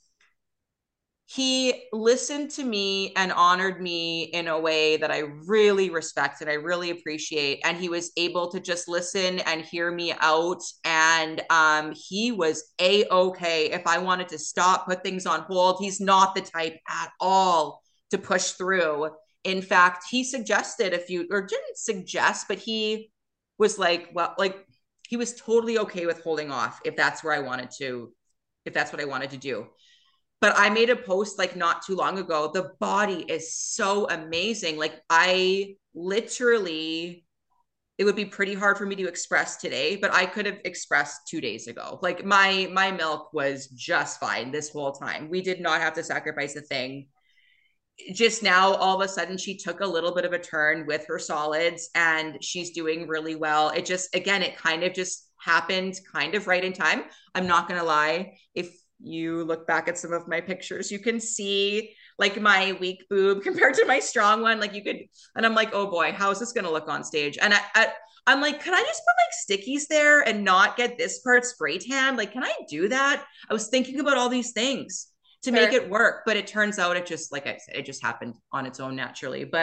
he listened to me and honored me in a way that I really respect and I really appreciate. And he was able to just listen and hear me out. And he was A-okay if I wanted to stop, put things on hold. He's not the type at all to push through. In fact, he suggested or didn't suggest, but he was like, well, like he was totally okay with holding off if that's what I wanted to do. But I made a post like not too long ago. The body is so amazing. Like I literally, it would be pretty hard for me to express today, but I could have expressed 2 days ago. Like my milk was just fine this whole time. We did not have to sacrifice a thing. Just now, all of a sudden, she took a little bit of a turn with her solids and she's doing really well. It just, again, it kind of just happened kind of right in time. I'm not going to lie. If you look back at some of my pictures, you can see like my weak boob compared to my strong one. Like you could, and I'm like, oh boy, how is this going to look on stage? And I'm like, can I just put like stickies there and not get this part spray tan? Like, can I do that? I was thinking about all these things to Sure. make it work, but it turns out it just, like I said, it just happened on its own naturally. But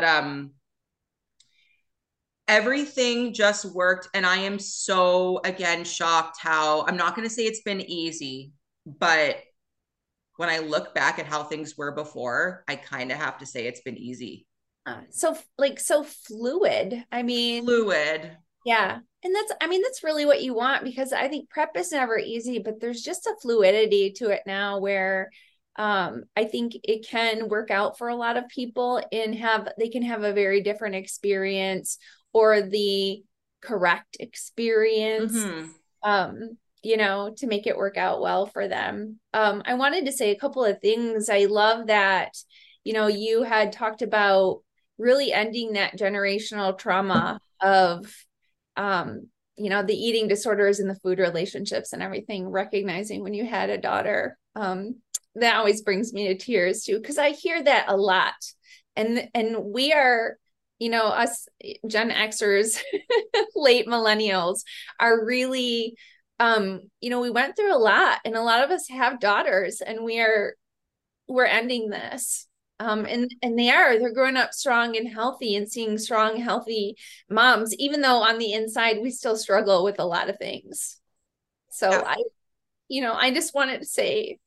everything just worked, and I am so again shocked how, I'm not going to say it's been easy, but when I look back at how things were before, I kind of have to say it's been easy. So like so fluid. I mean, Fluid. yeah. And that's, I mean, that's really what you want, because I think prep is never easy, but there's just a fluidity to it now where I think it can work out for a lot of people and they can have a very different experience, or the correct experience, Mm-hmm. to make it work out well for them. I wanted to say a couple of things. I love that, you had talked about really ending that generational trauma of the eating disorders and the food relationships and everything, recognizing when you had a daughter. That always brings me to tears too, because I hear that a lot. And we are, us Gen Xers, late millennials, are really, we went through a lot, and a lot of us have daughters, and we're ending this. And they're growing up strong and healthy, and seeing strong, healthy moms, even though on the inside we still struggle with a lot of things. So Yeah. I just wanted to say,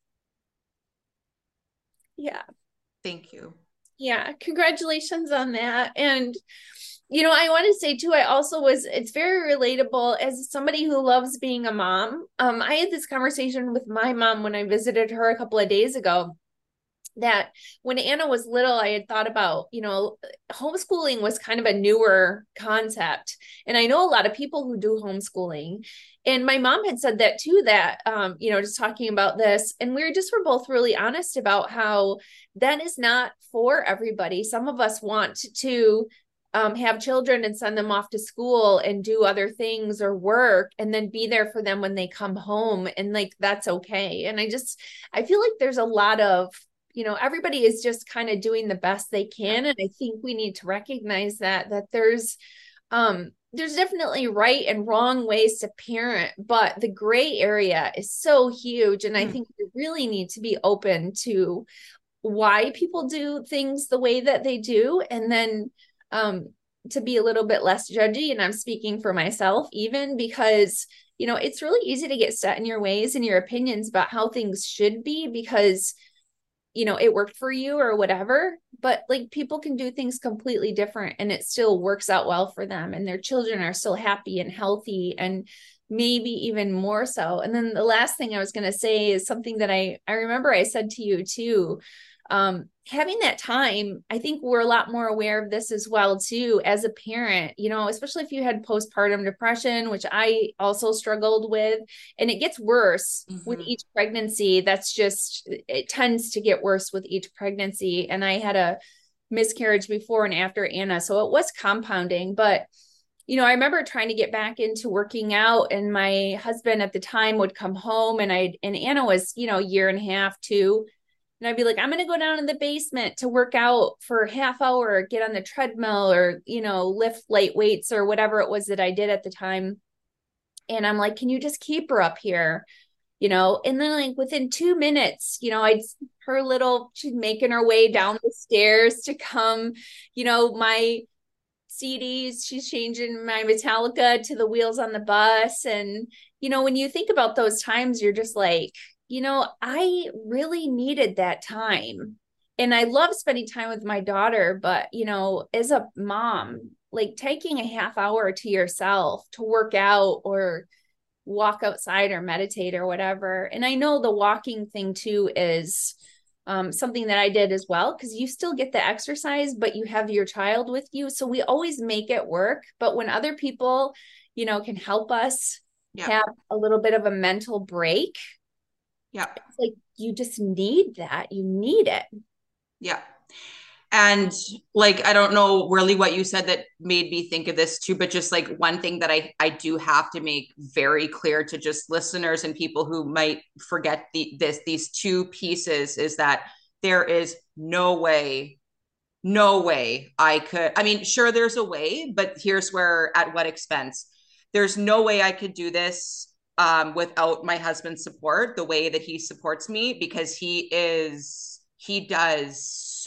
yeah, Thank you. yeah, congratulations on that. And I want to say too, it's very relatable as somebody who loves being a mom. I had this conversation with my mom when I visited her a couple of days ago, that when Anna was little, I had thought about, homeschooling was kind of a newer concept. And I know a lot of people who do homeschooling. And my mom had said that too, that, just talking about this. And were both really honest about how that is not for everybody. Some of us want to have children and send them off to school and do other things or work, and then be there for them when they come home. And like, that's okay. And I feel like there's a lot of, everybody is just kind of doing the best they can. And I think we need to recognize that there's definitely right and wrong ways to parent, but the gray area is so huge. And I think we really need to be open to why people do things the way that they do. And then, to be a little bit less judgy. And I'm speaking for myself, even because, it's really easy to get set in your ways and your opinions about how things should be, because it worked for you or whatever, but like, people can do things completely different and it still works out well for them, and their children are still happy and healthy, and maybe even more so. And then the last thing I was going to say is something that I remember I said to you too. Having that time, I think we're a lot more aware of this as well too, as a parent, especially if you had postpartum depression, which I also struggled with, and it gets worse with each pregnancy. It tends to get worse with each pregnancy. And I had a miscarriage before and after Anna, so it was compounding. But I remember trying to get back into working out, and my husband at the time would come home, and Anna was, a year and a half, 2. And I'd be like, I'm going to go down in the basement to work out for a half hour, get on the treadmill, or, lift light weights or whatever it was that I did at the time. And I'm like, can you just keep her up here? And then like within 2 minutes, she's making her way down the stairs to come, my CDs, she's changing my Metallica to the Wheels on the Bus. And, when you think about those times, you're just like, I really needed that time. And I love spending time with my daughter, but, as a mom, like taking a half hour to yourself to work out or walk outside or meditate or whatever. And I know the walking thing too is something that I did as well, because you still get the exercise, but you have your child with you. So we always make it work. But when other people, can help us have a little bit of a mental break, it's like, you just need that. You need it. Yeah. And like, I don't know really what you said that made me think of this too, but just like one thing that I do have to make very clear to just listeners and people who might forget these two pieces is that there is no way I could. I mean, sure, there's a way, but here's where, at what expense? There's no way I could do this without my husband's support, the way that he supports me, because he does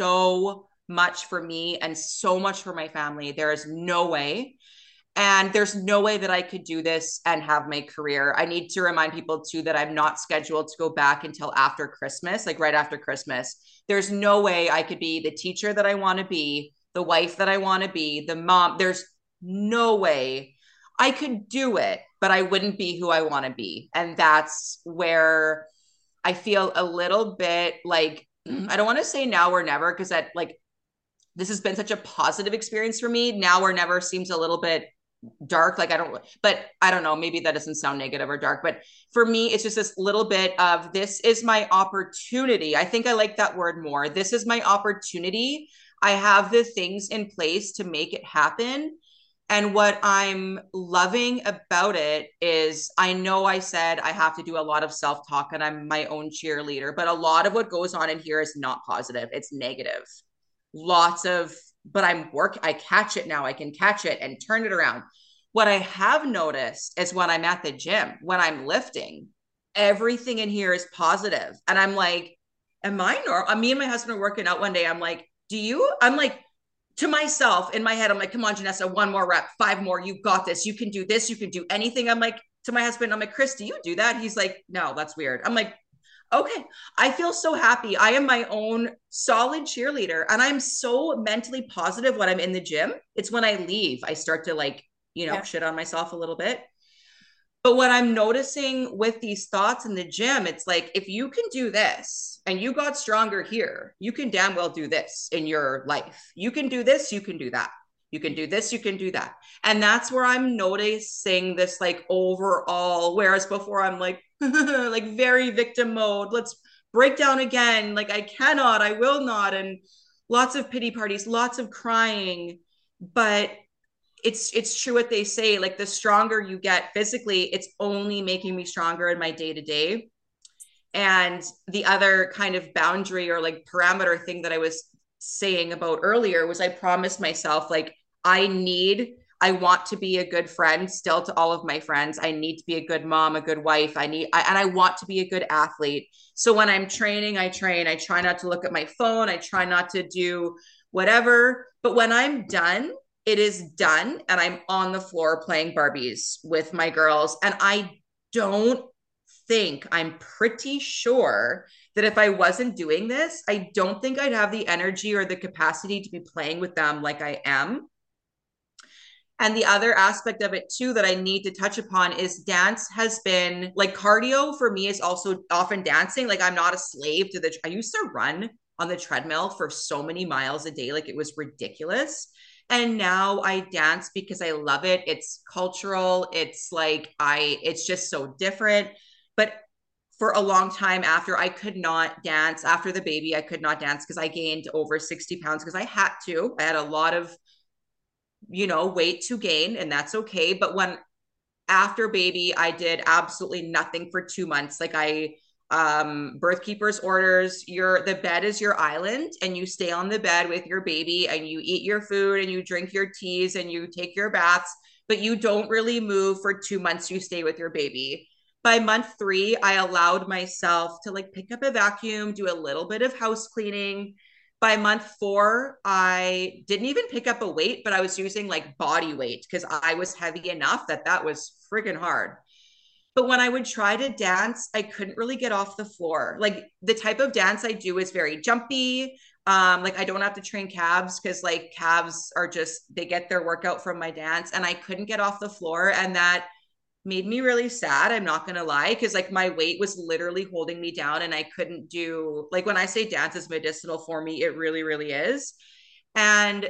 so much for me and so much for my family. There is no way. And there's no way that I could do this and have my career. I need to remind people too that I'm not scheduled to go back until after Christmas, like right after Christmas. There's no way I could be the teacher that I want to be, the wife that I want to be, the mom. There's no way I could do it, but I wouldn't be who I want to be. And that's where I feel a little bit like, I don't want to say now or never, because that, like, this has been such a positive experience for me. Now or never seems a little bit dark. Like, but I don't know, maybe that doesn't sound negative or dark, but for me, it's just this little bit of, this is my opportunity. I think I like that word more. This is my opportunity. I have the things in place to make it happen. And what I'm loving about it is, I know I said I have to do a lot of self-talk and I'm my own cheerleader, but a lot of what goes on in here is not positive. It's negative. Lots of, but I catch it now. I can catch it and turn it around. What I have noticed is when I'm at the gym, when I'm lifting, everything in here is positive. And I'm like, am I normal? Me and my husband are working out one day. I'm like, I'm like, to myself in my head, I'm like, come on, Janessa, one more rep, 5 more. You got this. You can do this. You can do anything. I'm like, to my husband, I'm like, Chris, do you do that? He's like, no, that's weird. I'm like, okay, I feel so happy. I am my own solid cheerleader, and I'm so mentally positive when I'm in the gym. It's when I leave, I start to, like, Yeah. shit on myself a little bit. But what I'm noticing with these thoughts in the gym, it's like, if you can do this and you got stronger here, you can damn well do this in your life. You can do this, you can do that. You can do this, you can do that. And that's where I'm noticing this, like, overall, whereas before I'm like, like, very victim mode. Let's break down again. Like, I cannot, I will not. And lots of pity parties, lots of crying. But it's true what they say, like, the stronger you get physically, it's only making me stronger in my day to day. And the other kind of boundary or, like, parameter thing that I was saying about earlier was, I promised myself, like, I want to be a good friend still to all of my friends. I need to be a good mom, a good wife. And I want to be a good athlete. So when I'm training, I train. I try not to look at my phone. I try not to do whatever. But when I'm done, it is done. And I'm on the floor playing Barbies with my girls. And I'm pretty sure that if I wasn't doing this, I don't think I'd have the energy or the capacity to be playing with them like I am. And the other aspect of it too that I need to touch upon is, dance has been, like, cardio for me is also often dancing. Like, I'm not a slave to I used to run on the treadmill for so many miles a day. Like, it was ridiculous. And now I dance because I love it. It's cultural. It's like, it's just so different. But for a long time after, I could not dance. After the baby, I could not dance because I gained over 60 pounds because I had a lot of, weight to gain, and that's okay. But when after baby, I did absolutely nothing for 2 months. Like, birth keepers orders, the bed is your island, and you stay on the bed with your baby and you eat your food and you drink your teas and you take your baths, but you don't really move for 2 months. You stay with your baby. By month 3, I allowed myself to, like, pick up a vacuum, do a little bit of house cleaning. By month 4, I didn't even pick up a weight, but I was using, like, body weight because I was heavy enough that was friggin' hard. But when I would try to dance, I couldn't really get off the floor. Like, the type of dance I do is very jumpy. Like, I don't have to train calves because, like, calves are just, they get their workout from my dance, and I couldn't get off the floor. And that made me really sad. I'm not going to lie. Cause, like, my weight was literally holding me down and I couldn't do, like, when I say dance is medicinal for me, it really, really is. And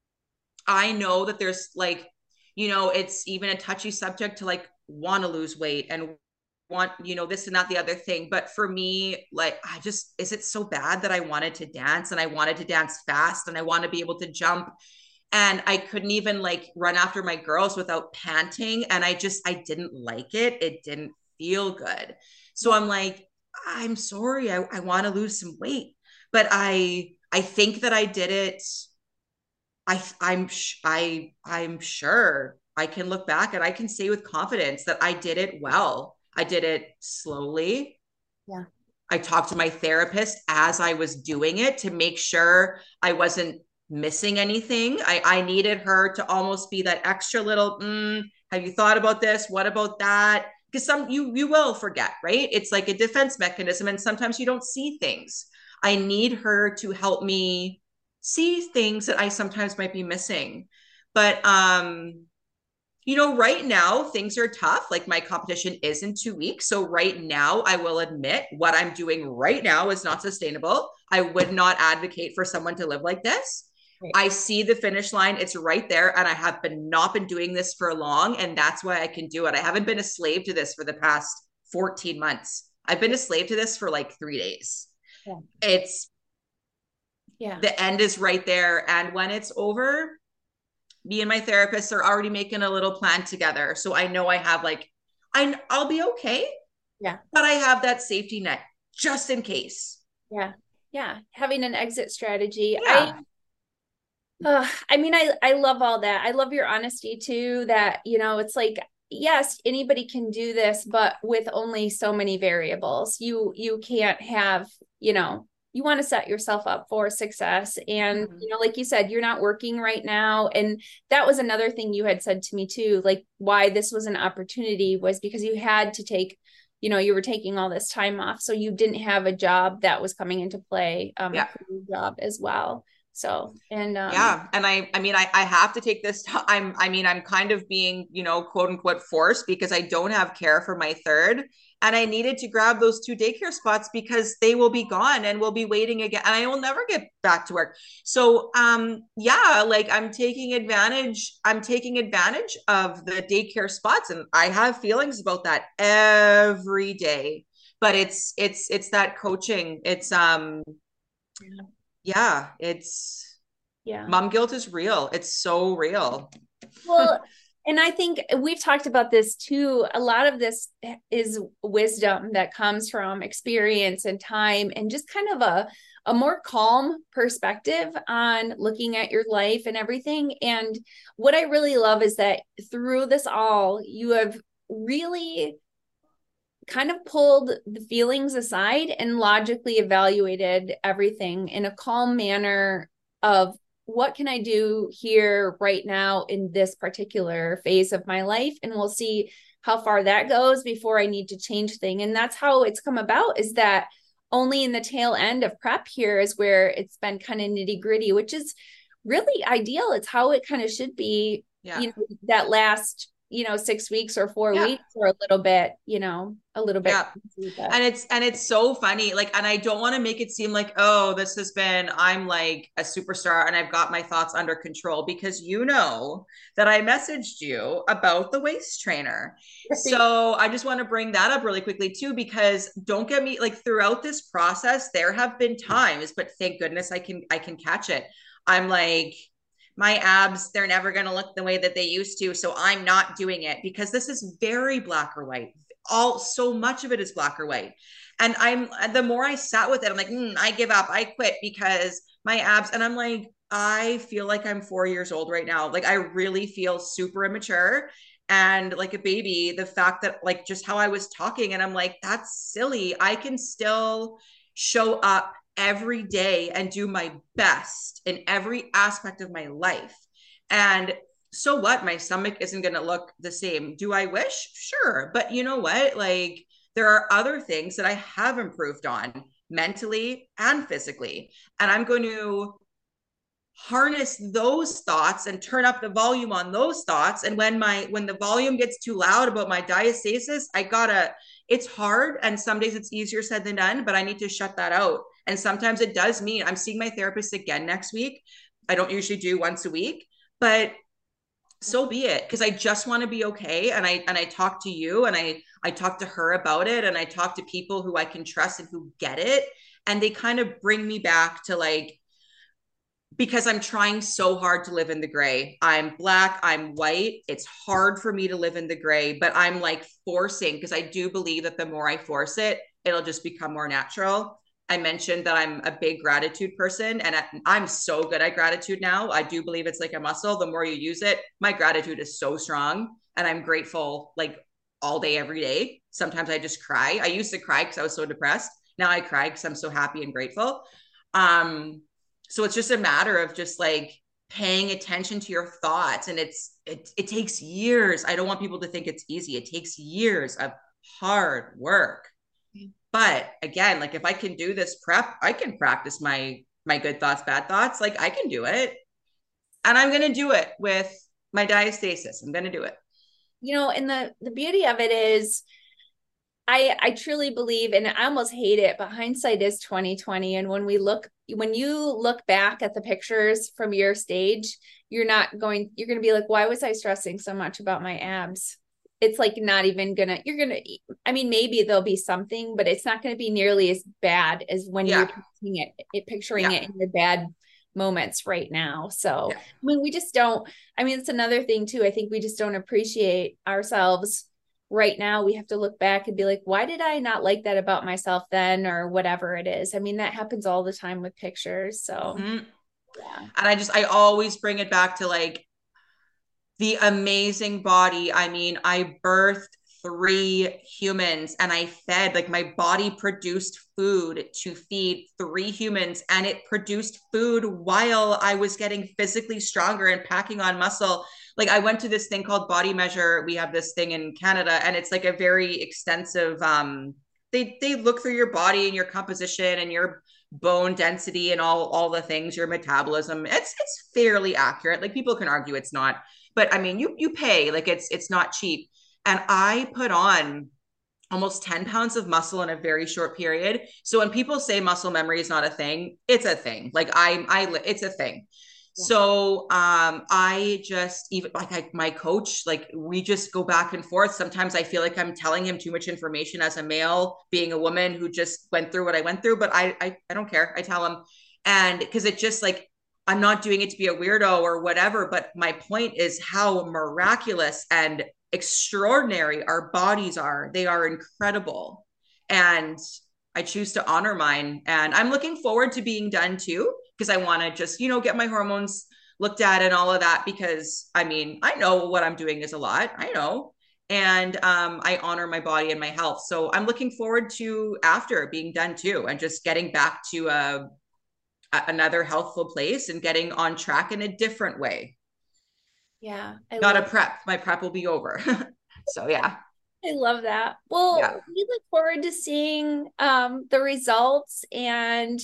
I know that there's, like, it's even a touchy subject to, like, want to lose weight and want, this and not the other thing. But for me, like, is it so bad that I wanted to dance and I wanted to dance fast and I want to be able to jump, and I couldn't even, like, run after my girls without panting. And I didn't like it. It didn't feel good. So I'm like, I'm sorry. I want to lose some weight, but I think that I did it. I'm sure I can look back and I can say with confidence that I did it well. I did it slowly. Yeah. I talked to my therapist as I was doing it to make sure I wasn't missing anything. I needed her to almost be that extra little, have you thought about this? What about that? Because you will forget, right? It's like a defense mechanism, and sometimes you don't see things. I need her to help me see things that I sometimes might be missing. But right now things are tough. Like my competition is in 2 weeks. So right now, I will admit what I'm doing right now is not sustainable. I would not advocate for someone to live like this. Right. I see the finish line. It's right there. And I have not been doing this for long. And that's why I can do it. I haven't been a slave to this for the past 14 months. I've been a slave to this for like 3 days. Yeah. It's Yeah. the end is right there. And when it's over, me and my therapist are already making a little plan together. So I know I have like, I'll be okay, Yeah. but I have that safety net just in case. Yeah. Yeah. Having an exit strategy. Yeah. I mean, I love all that. I love your honesty too, that, it's like, yes, anybody can do this, but with only so many variables. You can't have, you want to set yourself up for success. And, Mm-hmm. like you said, you're not working right now. And that was another thing you had said to me too, like why this was an opportunity was because you had to take, you were taking all this time off. So you didn't have a job that was coming into play, a Yeah. career job as well. So, and Yeah. And I mean, I have to take this. I'm kind of being, quote unquote forced because I don't have care for my third. And I needed to grab those 2 daycare spots because they will be gone and we'll be waiting again. And I will never get back to work. So, yeah, like I'm taking advantage of the daycare spots. And I have feelings about that every day. But it's that coaching. Yeah, it's yeah. mom guilt is real. It's so real. Well, and I think we've talked about this too. A lot of this is wisdom that comes from experience and time and just kind of a more calm perspective on looking at your life and everything. And what I really love is that through this all, you have really kind of pulled the feelings aside and logically evaluated everything in a calm manner of what can I do here right now in this particular phase of my life, and we'll see how far that goes before I need to change thing. And that's how it's come about, is that only in the tail end of prep here is where it's been kind of nitty gritty, which is really ideal. It's how it kind of should be, Yeah. that last 6 weeks or 4 weeks, Yeah. or a little bit, a little bit Yeah. crazy, but And it's so funny. Like, and I don't want to make it seem like, oh, I'm like a superstar and I've got my thoughts under control, because that I messaged you about the waist trainer. So I just want to bring that up really quickly too, because don't get me like, throughout this process, there have been times, but thank goodness I can catch it. I'm like, my abs, they're never going to look the way that they used to. So I'm not doing it, because this is very black or white. So much of it is black or white. And the more I sat with it, I'm like, I give up. I quit because my abs. And I'm like, I feel like I'm 4 years old right now. Like I really feel super immature and like a baby. The fact that like just how I was talking, and I'm like, that's silly. I can still show up every day and do my best in every aspect of my life. And so what? My stomach isn't going to look the same. Do I wish? Sure. But you know what? Like, there are other things that I have improved on mentally and physically. And I'm going to harness those thoughts and turn up the volume on those thoughts. And when the volume gets too loud about my diastasis, it's hard, and some days it's easier said than done, but I need to shut that out. And sometimes it does mean I'm seeing my therapist again next week. I don't usually do once a week, but so be it, because I just want to be okay. And I talk to you, and I talk to her about it, and I talk to people who I can trust and who get it, and they kind of bring me back to like, because I'm trying so hard to live in the gray. I'm black, I'm white. It's hard for me to live in the gray, but I'm like forcing, because I do believe that the more I force it, it'll just become more natural. I mentioned that I'm a big gratitude person, and I'm so good at gratitude now. I do believe it's like a muscle. The more you use it, my gratitude is so strong, and I'm grateful like all day, every day. Sometimes I just cry. I used to cry because I was so depressed. Now I cry because I'm so happy and grateful. Um, so it's just a matter of just like paying attention to your thoughts, and it takes years. I don't want people to think it's easy. It takes years of hard work. But again, like if I can do this prep, I can practice my good thoughts, bad thoughts. Like I can do it. And I'm going to do it with my diastasis. I'm going to do it. And the beauty of it is I truly believe, and I almost hate it, but hindsight is 2020. And when you look back at the pictures from your stage, you're going to be like, why was I stressing so much about my abs? It's like not even I mean, maybe there'll be something, but it's not going to be nearly as bad as when Yeah. you're picturing it in your bad moments right now. So, Yeah. I mean, we just don't, I mean, it's another thing too. I think we just don't appreciate ourselves right now. We have to look back and be like, why did I not like that about myself then, or whatever it is? I mean, that happens all the time with pictures. So, Mm-hmm. yeah. And I always bring it back to like the amazing body. I mean, I birthed 3 humans and I fed, like, my body produced food to feed 3 humans, and it produced food while I was getting physically stronger and packing on muscle. Like, I went to this thing called Body Measure. We have this thing in Canada, and it's like a very extensive, they look through your body and your composition and your bone density and all the things, your metabolism. It's fairly accurate. Like, people can argue it's not, but I mean, you pay, like, it's not cheap. And I put on almost 10 pounds of muscle in a very short period. So when people say muscle memory is not a thing, it's a thing. Like, it's a thing. So I just, even like, my coach, like, we just go back and forth. Sometimes I feel like I'm telling him too much information as a male, being a woman who just went through what I went through, but I don't care. I tell him. And because it just, like, I'm not doing it to be a weirdo or whatever, but my point is how miraculous and extraordinary our bodies are. They are incredible. And I choose to honor mine. And I'm looking forward to being done too, because I want to just, get my hormones looked at and all of that. Because I mean, I know what I'm doing is a lot. I know. And I honor my body and my health. So I'm looking forward to after being done too, and just getting back to another healthful place and getting on track in a different way. Yeah. Not a prep. My prep will be over. So yeah. I love that. Yeah. Well, we look forward to seeing the results, and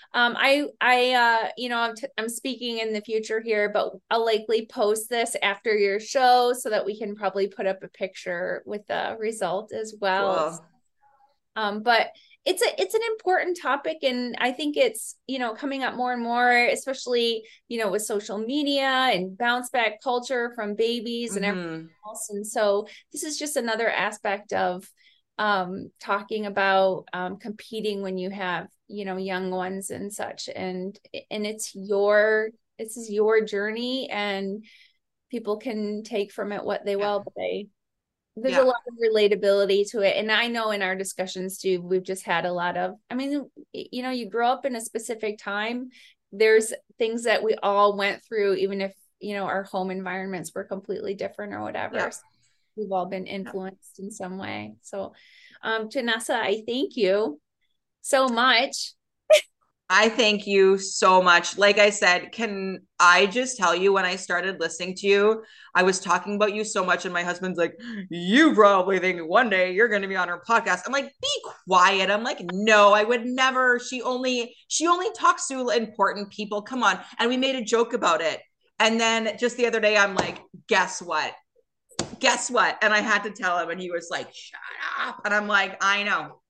I'm speaking in the future here, but I'll likely post this after your show so that we can probably put up a picture with the result as well. Cool. But it's an important topic, and I think it's coming up more and more, especially with social media and bounce back culture from babies and everything else. And so this is just another aspect of talking about competing when you have young ones and such, and this is your journey, and people can take from it what they Yeah. will, but there's a Yeah. lot of relatability to it. And I know in our discussions too, we've just had a lot of, I mean, you grow up in a specific time. There's things that we all went through, even if, our home environments were completely different or whatever. Yeah. So we've all been influenced in some way. So, Janessa, I thank you so much. I thank you so much. Like I said, can I just tell you, when I started listening to you, I was talking about you so much, and my husband's like, you probably think one day you're going to be on her podcast. I'm like, be quiet. I'm like, no, I would never. She only talks to important people. Come on. And we made a joke about it. And then just the other day, I'm like, guess what? Guess what? And I had to tell him, and he was like, shut up. And I'm like, I know.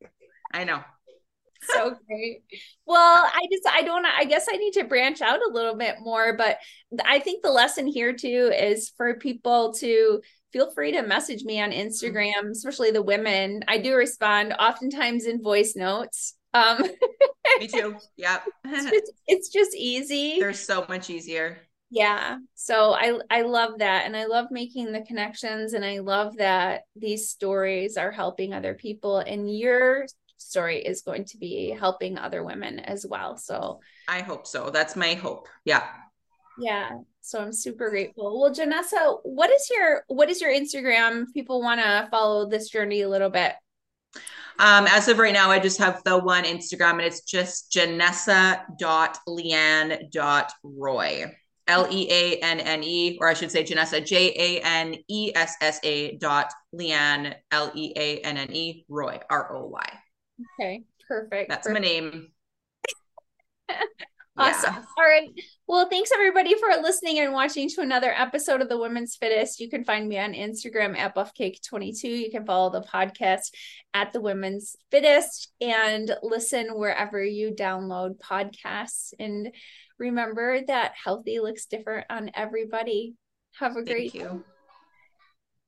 So great. Well, I guess I need to branch out a little bit more, but I think the lesson here too is for people to feel free to message me on Instagram, especially the women. I do respond oftentimes in voice notes. Me too. Yeah. It's just easy. They're so much easier. Yeah. So I love that. And I love making the connections, and I love that these stories are helping other people, and you're story is going to be helping other women as well. So I hope so. That's my hope. Yeah. yeah. So I'm super grateful. Well, Janessa, what is your Instagram? If people want to follow this journey a little bit. As of right now, I just have the one Instagram, and it's just janessa.leanne.roy. Leanne, or I should say Janessa, Janessa dot Leanne, Leanne, Roy, Roy. Okay, perfect. That's my name. Awesome. Yeah. All right. Well, thanks everybody for listening and watching to another episode of The Women's Fittest. You can find me on Instagram at BuffCake22. You can follow the podcast at The Women's Fittest and listen wherever you download podcasts. And remember that healthy looks different on everybody. Have a great Thank you.